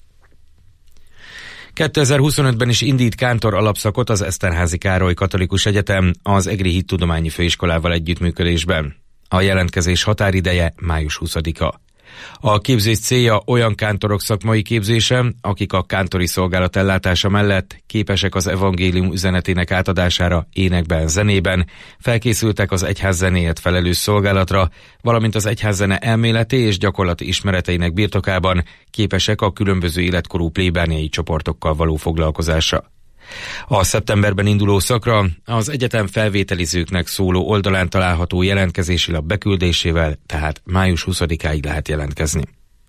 kétezer-huszonötben is indít kántor alapszakot az Eszterházy Károly Katolikus Egyetem az Egri Hittudományi Főiskolával együttműködésben. A jelentkezés határideje május huszadika. A képzés célja olyan kántorok szakmai képzése, akik a kántori szolgálat ellátása mellett képesek az evangélium üzenetének átadására énekben, zenében, felkészültek az egyház zenéért felelős szolgálatra, valamint az egyházzene elméleti és gyakorlati ismereteinek birtokában képesek a különböző életkorú plébániai csoportokkal való foglalkozásra. A szeptemberben induló szakra az egyetem felvételizőknek szóló oldalán található jelentkezési lap beküldésével, tehát május huszadikáig lehet jelentkezni.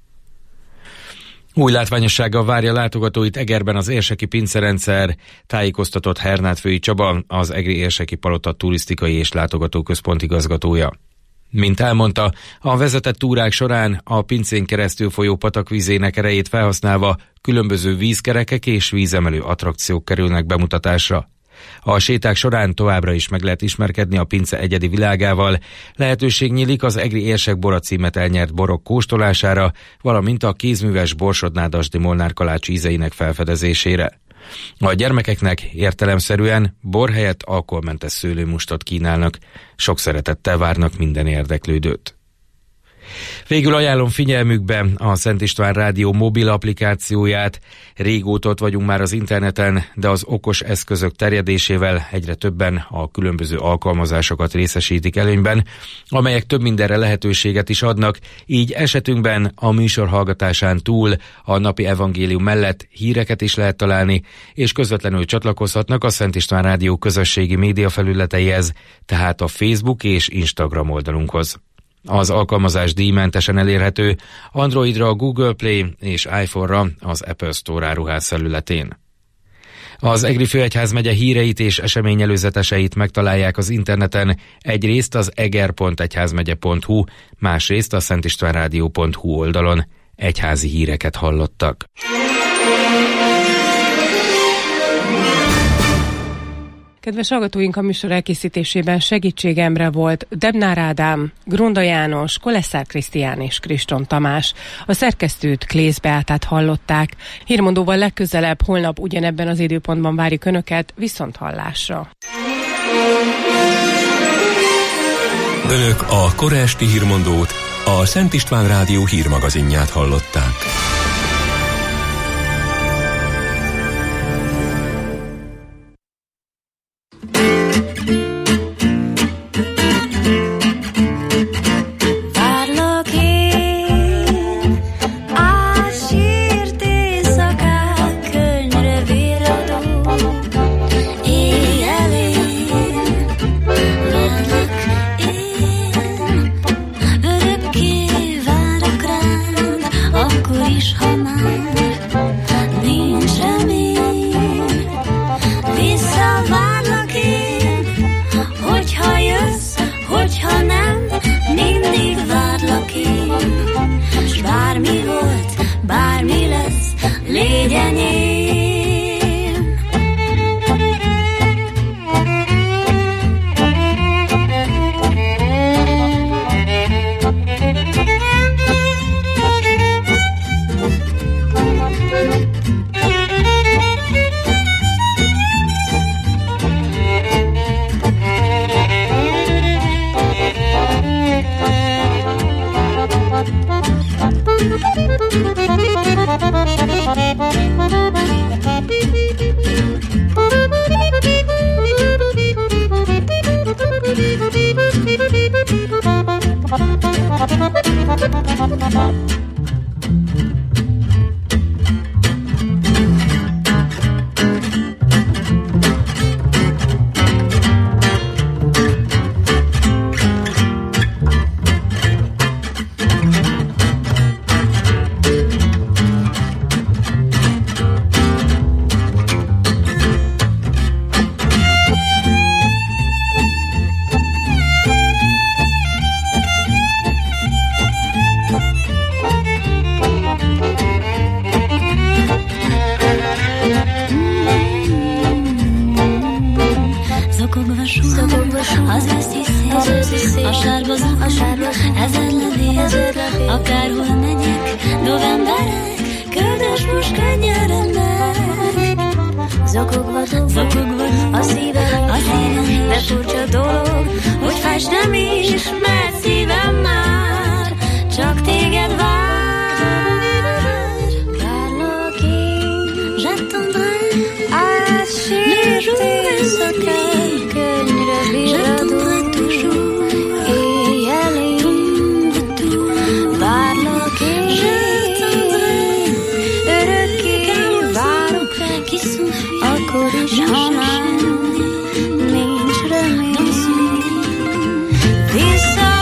Új látványossággal várja látogatóit Egerben az érseki pincerendszer, tájékoztatott Hernát-Fői Csaba, az Egri érseki palota turisztikai és látogatóközpont igazgatója. Mint elmondta, a vezetett túrák során a pincén keresztül folyó patakvízének erejét felhasználva különböző vízkerekek és vízemelő attrakciók kerülnek bemutatásra. A séták során továbbra is meg lehet ismerkedni a pince egyedi világával, lehetőség nyílik az Egri érsek bora címet elnyert borok kóstolására, valamint a kézműves Borsod-Nádasdy Molnár kalács ízeinek felfedezésére. A gyermekeknek értelemszerűen bor helyett alkoholmentes szőlőmustot kínálnak, sok szeretettel várnak minden érdeklődőt. Végül ajánlom figyelmükbe a Szent István Rádió mobil applikációját. Régóta ott vagyunk már az interneten, de az okos eszközök terjedésével egyre többen a különböző alkalmazásokat részesítik előnyben, amelyek több mindenre lehetőséget is adnak, így esetünkben a műsor hallgatásán túl a napi evangélium mellett híreket is lehet találni, és közvetlenül csatlakozhatnak a Szent István Rádió közösségi média felületeihez, tehát a Facebook és Instagram oldalunkhoz. Az alkalmazás díjmentesen elérhető Androidra a Google Play és iPhone-ra az Apple Store áruház felületén. Az Egri Főegyházmegye híreit és eseményelőzeteseit megtalálják az interneten, egyrészt az eger pont egyházmegye pont hu, másrészt a szentistvánrádió pont hu oldalon. Egyházi híreket hallottak. Kedves hallgatóink, a műsor elkészítésében segítségemre volt Debnár Ádám, Grunda János, Kolesszár Krisztián és Kriston Tamás. A szerkesztőt, Klész Beátát hallották. Hírmondóval legközelebb holnap ugyanebben az időpontban várjuk Önöket, viszont hallásra. Önök a kora esti hírmondót, a Szent István Rádió hírmagazinját hallották. őszi szél, az őszi szél, a sárba zuhan, a sárba ezer levél, akárhol megyek, novemberek, köldös most könnyen zokogva dugva, a szívem, a szívem, de furcsa dolog, hogy fájts nem is, mert szívem már csak téged vár. Várlak én, j'attendrai, ásírt éjszakán, könnyre virradó, éjjel indító, várlak én, örökké várok, akkor is, ha már nincs remény. Vissza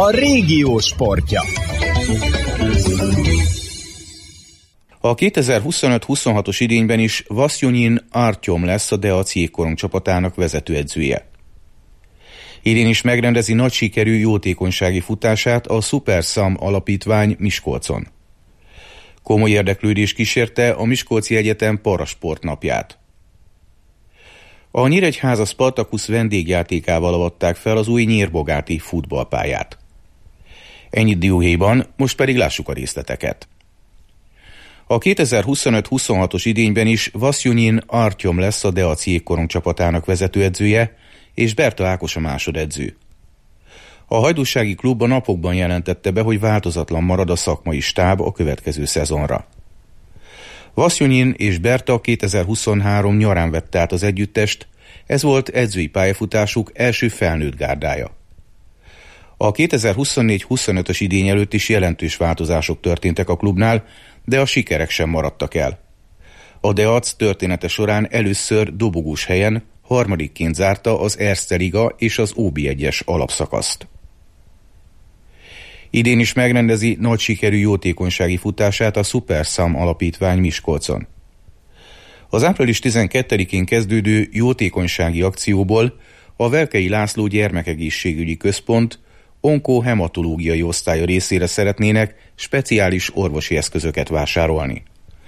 a régió sportja. A kétezer-huszonöt huszonhatos idényben is Vasyonyin Artyom lesz a Deac jégkorong csapatának vezetőedzője. Idén is megrendezi nagy sikerű jótékonysági futását a SuperSam alapítvány Miskolcon. Komoly érdeklődés kísérte a Miskolci Egyetem parasport napját. A Nyíregyháza Spartacus vendégjátékával avatták fel az új nyírbogáti futballpályát. Ennyit dióhéjban, most pedig lássuk a részleteket. A kétezer-huszonöt huszonhatos idényben is Vasyonyin Artyom lesz a Deac jégkorong csapatának vezetőedzője, és Berta Ákos a másodedző. A hajdúsági klub a napokban jelentette be, hogy változatlan marad a szakmai stáb a következő szezonra. Vasyonyin és Berta kétezer-huszonhárom nyarán vette át az együttest, ez volt edzői pályafutásuk első felnőtt gárdája. A kétezer-huszonnégy huszonötös idény előtt is jelentős változások történtek a klubnál, de a sikerek sem maradtak el. A Deac története során először dobogós helyen, harmadikként zárta az Erste Liga és az ó bé egyes alapszakaszt. Idén is megrendezi nagy sikerű jótékonysági futását a SuperSam alapítvány Miskolcon. Az április tizenkettedikén kezdődő jótékonysági akcióból a Velkei László Gyermekegészségügyi Központ onkohematológiai osztálya részére szeretnének speciális orvosi eszközöket vásárolni.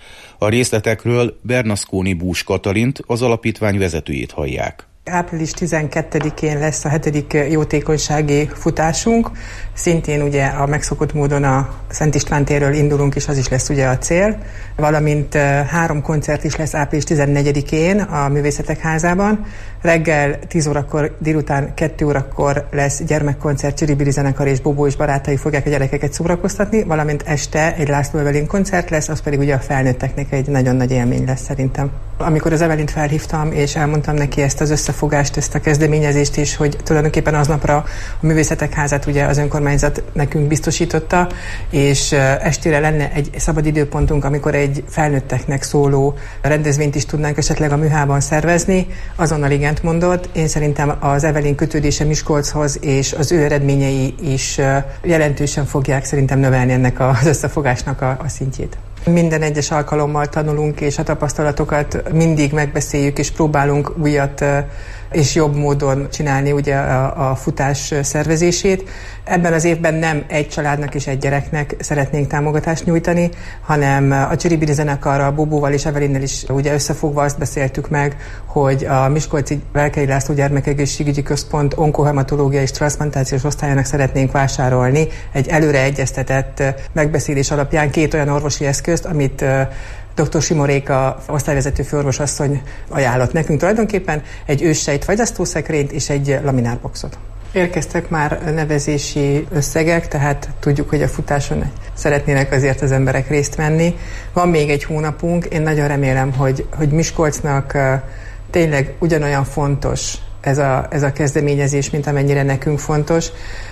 A részletekről Bernasconi Bús Katalint, az alapítvány vezetőjét hallják. április tizenkettedikén lesz a hetedik jótékonysági futásunk. Szintén ugye a megszokott módon a Szent István térről indulunk, és az is lesz ugye a cél. Valamint három koncert is lesz április tizennegyedikén a Művészetek Házában. Reggel tíz órakor, délután kettő órakor lesz gyermekkoncert, Csiribiri zenekar és Bobó és barátai fogják a gyerekeket szórakoztatni, valamint este egy László Evelyn koncert lesz, az pedig ugye a felnőtteknek egy nagyon nagy élmény lesz szerintem. Amikor az Evelint felhívtam, és elmondtam neki ezt az összefogást, ezt a kezdeményezést is, hogy tulajdonképpen aznapra a Művészetek Házát ugye az önkormányzat nekünk biztosította, és estére lenne egy szabad időpontunk, amikor egy felnőtteknek szóló rendezvényt is tudnánk esetleg a Műhában szervezni, azonnal igent mondott. Én szerintem az Evelyn kötődése Miskolchoz és az ő eredményei is jelentősen fogják szerintem növelni ennek az összefogásnak a, a szintjét. Minden egyes alkalommal tanulunk, és a tapasztalatokat mindig megbeszéljük, és próbálunk újat és jobb módon csinálni ugye a, a futás szervezését. Ebben az évben nem egy családnak és egy gyereknek szeretnénk támogatást nyújtani, hanem a Csiribiri zenekarral, a Bobóval és Evelinnel is ugye összefogva azt beszéltük meg, hogy a Miskolci Velkei László Gyermekegészségügyi Központ onkohematológiai és transzplantációs osztályának szeretnénk vásárolni egy előre egyeztetett megbeszélés alapján két olyan orvosi eszközt, amit doktor Simoréka osztályvezető főorvosasszony ajánlott nekünk tulajdonképpen, egy őssejt fagyasztószekrényt és egy laminárboxot. Érkeztek már nevezési összegek, tehát tudjuk, hogy a futáson szeretnének azért az emberek részt venni. Van még egy hónapunk, én nagyon remélem, hogy, hogy Miskolcnak tényleg ugyanolyan fontos ez a, ez a kezdeményezés, mint amennyire nekünk fontos.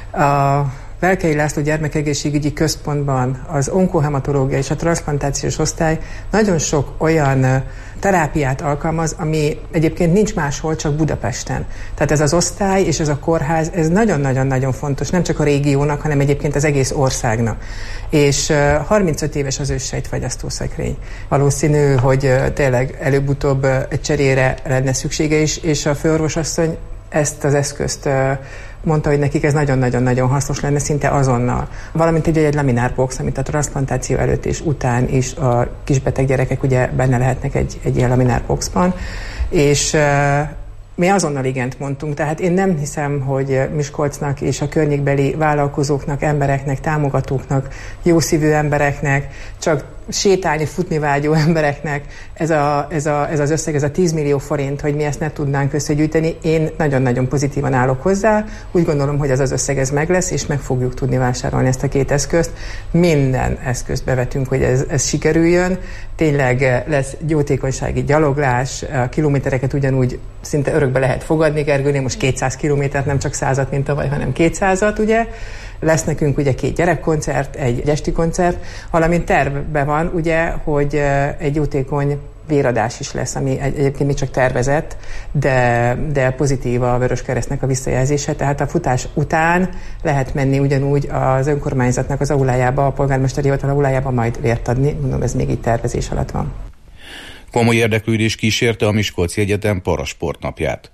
A Velkei László Gyermekegészségügyi Központban az onkohematológia és a transzplantációs osztály nagyon sok olyan terápiát alkalmaz, ami egyébként nincs máshol, csak Budapesten. Tehát ez az osztály és ez a kórház, ez nagyon-nagyon-nagyon fontos, nem csak a régiónak, hanem egyébként az egész országnak. És harmincöt éves az őssejtfagyasztószekrény. Valószínű, hogy tényleg előbb-utóbb egy cserére lenne szüksége is, és a főorvosasszony ezt az eszközt mondta, hogy nekik ez nagyon-nagyon-nagyon hasznos lenne szinte azonnal. Valamint egy, egy laminárbox, amit a transzplantáció előtt és után is a kisbeteg gyerekek ugye benne lehetnek egy, egy ilyen laminárboxban. És uh, mi azonnal igent mondtunk, tehát én nem hiszem, hogy Miskolcnak és a környékbeli vállalkozóknak, embereknek, támogatóknak, jószívű embereknek, csak sétálni, futni vágyó embereknek ez, a, ez, a, ez az összeg, ez a tíz millió forint, hogy mi ezt ne tudnánk összegyűjteni, én nagyon-nagyon pozitívan állok hozzá. Úgy gondolom, hogy ez az összeg ez meg lesz, és meg fogjuk tudni vásárolni ezt a két eszközt. Minden eszközt bevetünk, hogy ez, ez sikerüljön. Tényleg lesz jótékonysági gyaloglás, a kilométereket ugyanúgy szinte örökbe lehet fogadni, Gergőnél most kétszáz kilométert, nem csak százat, mint tavaly, hanem kétszázat, ugye? Lesz nekünk ugye két gyerekkoncert, egy esti koncert, valamint tervben van ugye, hogy egy jótékony véradás is lesz, ami egyébként még csak tervezett, de, de pozitív a Vöröskeresztnek a visszajelzése, tehát a futás után lehet menni ugyanúgy az önkormányzatnak az aulájába, a polgármesteri hivatal aulájába majd vért adni, mondom, ez még így tervezés alatt van. Komoly érdeklődés kísérte a Miskolci Egyetem parasportnapját.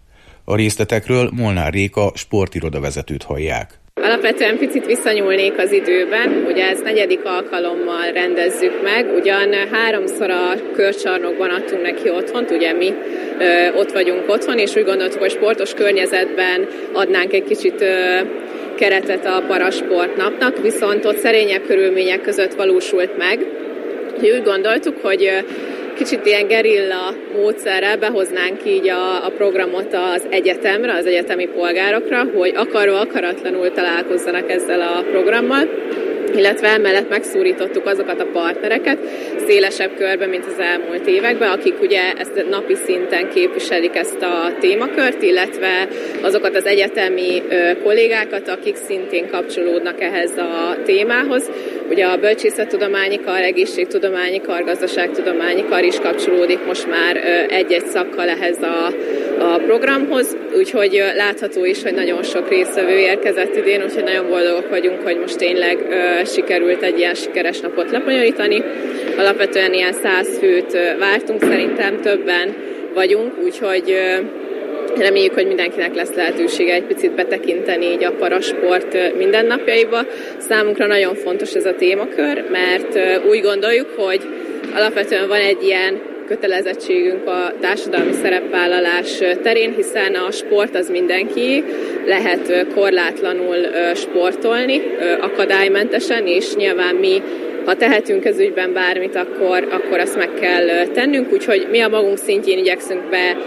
A részletekről Molnár Réka sportirodavezetőt hallják. Alapvetően picit visszanyúlnék az időben, ugye ez negyedik alkalommal rendezzük meg, ugyan háromszor a körcsarnokban adtunk neki otthont, ugye mi ö, ott vagyunk otthon, és úgy gondoltuk, hogy sportos környezetben adnánk egy kicsit ö, keretet a parasportnapnak, viszont ott szerényebb körülmények között valósult meg. Úgy gondoltuk, hogy ö, kicsit ilyen gerilla módszerrel behoznánk így a, a programot az egyetemre, az egyetemi polgárokra, hogy akarva akaratlanul találkozzanak ezzel a programmal, illetve emellett megszólítottuk azokat a partnereket szélesebb körben, mint az elmúlt években, akik ugye ezt napi szinten képviselik ezt a témakört, illetve azokat az egyetemi ö, kollégákat, akik szintén kapcsolódnak ehhez a témához. Ugye a bölcsészettudományi kar, egészségtudományi kar, gazdaságtudományi kar is kapcsolódik most már ö, egy-egy szakkal ehhez a, a programhoz, úgyhogy ö, látható is, hogy nagyon sok résztvevő érkezett idén, úgyhogy nagyon boldogok vagyunk, hogy most tényleg ö, sikerült egy ilyen sikeres napot lebonyolítani. Alapvetően ilyen száz főt vártunk, szerintem többen vagyunk, úgyhogy reméljük, hogy mindenkinek lesz lehetősége egy picit betekinteni így a parasport mindennapjaiba. Számunkra nagyon fontos ez a témakör, mert úgy gondoljuk, hogy alapvetően van egy ilyen kötelezettségünk a társadalmi szerepvállalás terén, hiszen a sport az mindenki, lehet korlátlanul sportolni, akadálymentesen, és nyilván mi, ha tehetünk ez ügyben bármit, akkor, akkor azt meg kell tennünk, úgyhogy mi a magunk szintjén igyekszünk be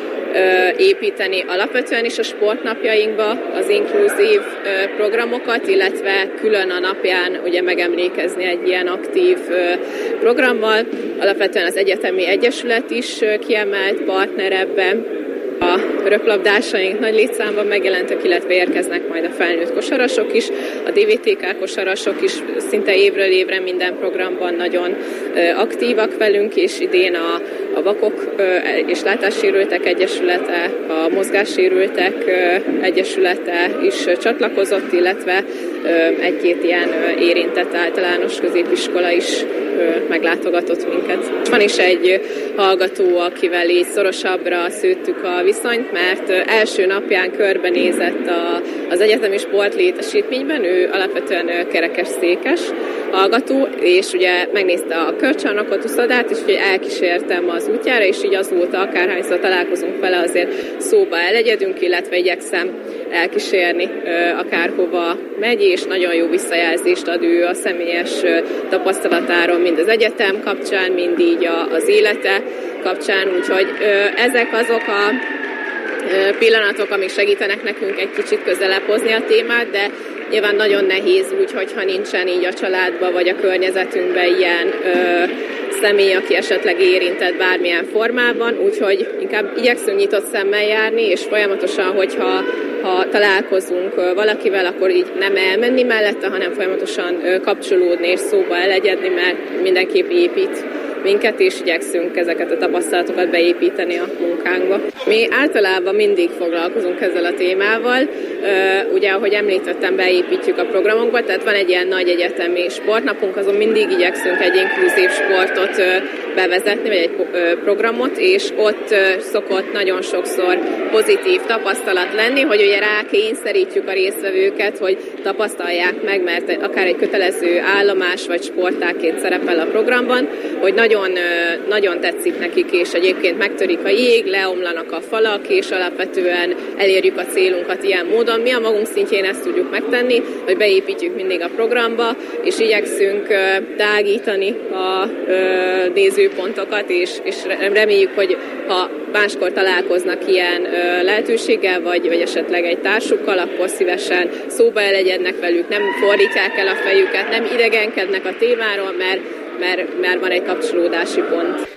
építeni alapvetően is a sportnapjainkba az inkluzív programokat, illetve külön a napján ugye megemlékezni egy ilyen aktív programmal. Alapvetően az Egyetemi Egyesület is kiemelt partner ebben. A röplabdásaink nagy létszámban megjelentek, illetve érkeznek majd a felnőtt kosarasok is, a dé vé té ká kosarasok is szinte évről évre minden programban nagyon aktívak velünk, és idén a, a Vakok és Látássérültek Egyesülete, a Mozgássérültek Egyesülete is csatlakozott, illetve egy-két ilyen érintett általános középiskola is meglátogatott minket. Van is egy hallgató, akivel így szorosabbra szőttük a viszonyt, mert első napján körbenézett a, az egyetemi sportlétesítményben, ő alapvetően kerekesszékes hallgató, és ugye megnézte a körcsarnokot, uszodát, és ugye elkísértem az útjára, és így azóta akárhányszor találkozunk vele, azért szóba elegyedünk, illetve igyekszem elkísérni akárhova megy, és nagyon jó visszajelzést ad ő a személyes tapasztalatáról, mind az egyetem kapcsán, mind így az élete kapcsán, úgyhogy ezek azok a pillanatok, amik segítenek nekünk egy kicsit közelebb hozni a témát, de nyilván nagyon nehéz úgy, hogyha nincsen így a családban vagy a környezetünkben ilyen ö, személy, aki esetleg érintett bármilyen formában, úgyhogy inkább igyekszünk nyitott szemmel járni, és folyamatosan, hogyha ha találkozunk valakivel, akkor így nem elmenni mellette, hanem folyamatosan kapcsolódni és szóba elegyedni, mert mindenképp épít minket, és igyekszünk ezeket a tapasztalatokat beépíteni a munkánkba. Mi általában mindig foglalkozunk ezzel a témával, ugye ahogy említettem, beépítjük a programokba, tehát van egy ilyen nagy egyetemi sportnapunk, azon mindig igyekszünk egy inkluzív sportot bevezetni, vagy egy programot, és ott szokott nagyon sokszor pozitív tapasztalat lenni, hogy ugye rá kényszerítjük a résztvevőket, hogy tapasztalják meg, mert akár egy kötelező állomás vagy sportágként szerepel a programban, hogy nagyon, nagyon tetszik nekik, és egyébként megtörik a jég, leomlanak a falak, és alapvetően elérjük a célunkat ilyen módon. Mi a magunk szintjén ezt tudjuk megtenni, hogy beépítjük mindig a programba, és igyekszünk tágítani a nézőpontokat, és, és reméljük, hogy ha máskor találkoznak ilyen lehetőséggel, vagy, vagy esetleg egy társukkal, akkor szívesen szóba elegyednek velük, nem fordítják el a fejüket, nem idegenkednek a témáról, mert, mert, mert van egy kapcsolódási pont.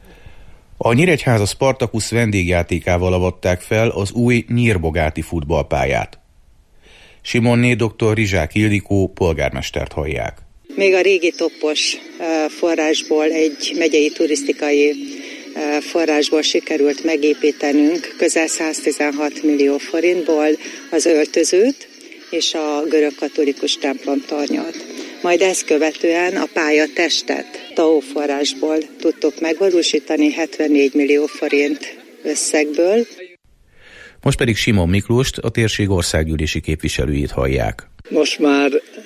A Nyíregyháza Spartacus vendégjátékával avatták fel az új nyírbogáti futballpályát. Simonné dr. Rizsák Ildikó polgármestert hallják. Még a régi toppos forrásból, egy megyei turisztikai forrásból sikerült megépítenünk közel száztizenhat millió forintból az öltözőt és a görög katolikus templomtornyot. Majd ezt követően a pályatestet té á o forrásból tudtuk megvalósítani hetvennégy millió forint összegből. Most pedig Simon Miklóst, a térség országgyűlési képviselőjét hallják. Most már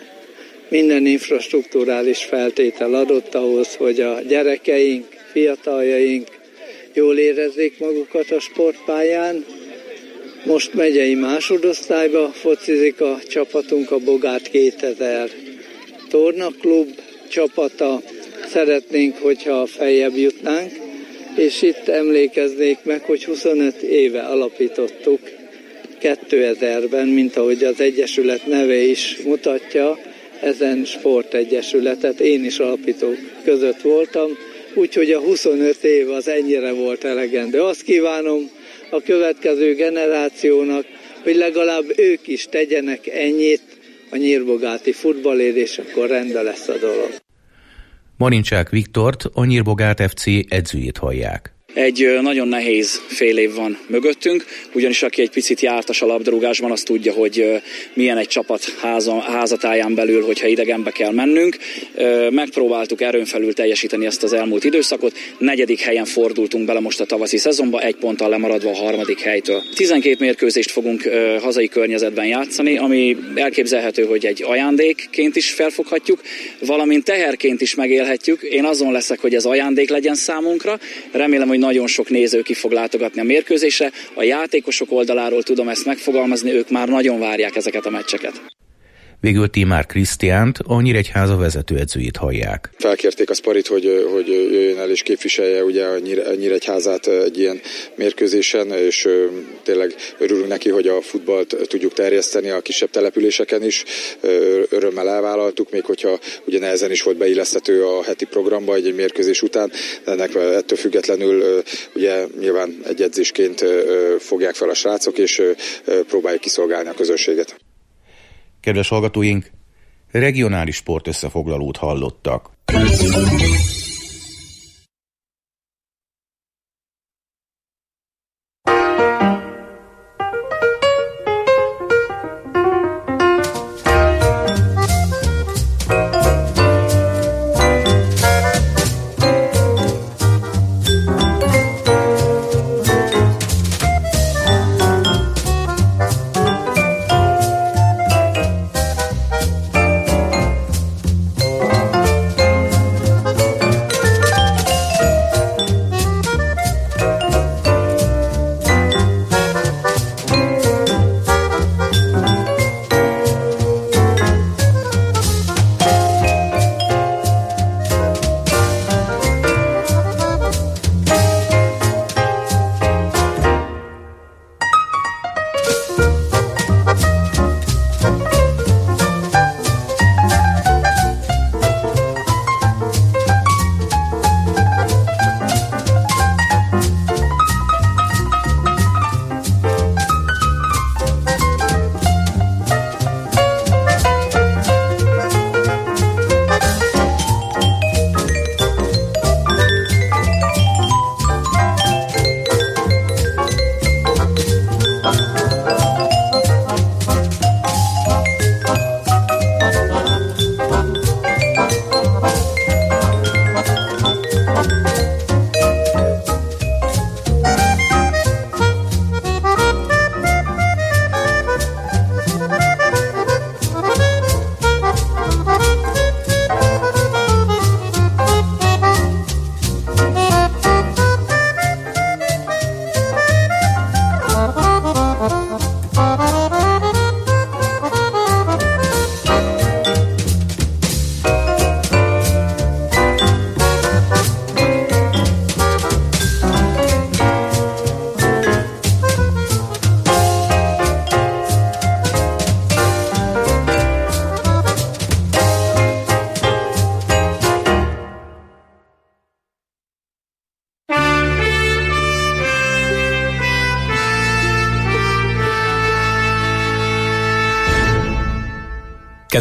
minden infrastrukturális feltétel adott ahhoz, hogy a gyerekeink, fiataljaink jól érezzék magukat a sportpályán. Most megyei másodosztályba focizik a csapatunk, a Bogát kétezer tornaklub csapata. Szeretnénk, hogyha feljebb jutnánk, és itt emlékeznék meg, hogy huszonöt éve alapítottuk kétezerben, mint ahogy az Egyesület neve is mutatja, ezen sportegyesületet. Én is alapítók között voltam, úgyhogy a huszonöt év az ennyire volt elegendő. Azt kívánom a következő generációnak, hogy legalább ők is tegyenek ennyit a nyírbogáti futballért, és akkor rendben lesz a dolog. Marincsák Viktort, a Nyírbogát ef cé edzőjét hallják. Egy nagyon nehéz fél év van mögöttünk, ugyanis aki egy picit jártas a labdarúgásban, az tudja, hogy milyen egy csapat háza, házatáján belül, hogyha idegenbe kell mennünk. Megpróbáltuk erőn felül teljesíteni ezt az elmúlt időszakot. Negyedik helyen fordultunk bele most a tavaszi szezonba, egy ponttal lemaradva a harmadik helytől. tizenkét mérkőzést fogunk hazai környezetben játszani, ami elképzelhető, hogy egy ajándékként is felfoghatjuk, valamint teherként is megélhetjük. Én azon leszek, hogy ez ajándék legyen számunkra. Remélem, hogy nagyon sok néző ki fog látogatni a mérkőzésre. A játékosok oldaláról tudom ezt megfogalmazni, ők már nagyon várják ezeket a meccseket. Végül Timár Krisztiánt, a Nyíregyháza vezetőedzőjét hallják. Felkérték a Sparit, hogy, hogy jöjjön el és képviselje ugye a Nyíregyházát egy ilyen mérkőzésen, és tényleg örülünk neki, hogy a futballt tudjuk terjeszteni a kisebb településeken is. Örömmel elvállaltuk, még hogyha ugye nehezen is volt beilleszthető a heti programba egy mérkőzés után, de ennek ettől függetlenül ugye nyilván egy edzésként fogják fel a srácok, és próbáljuk kiszolgálni a közönséget. Kedves hallgatóink, regionális sport összefoglalót hallottak.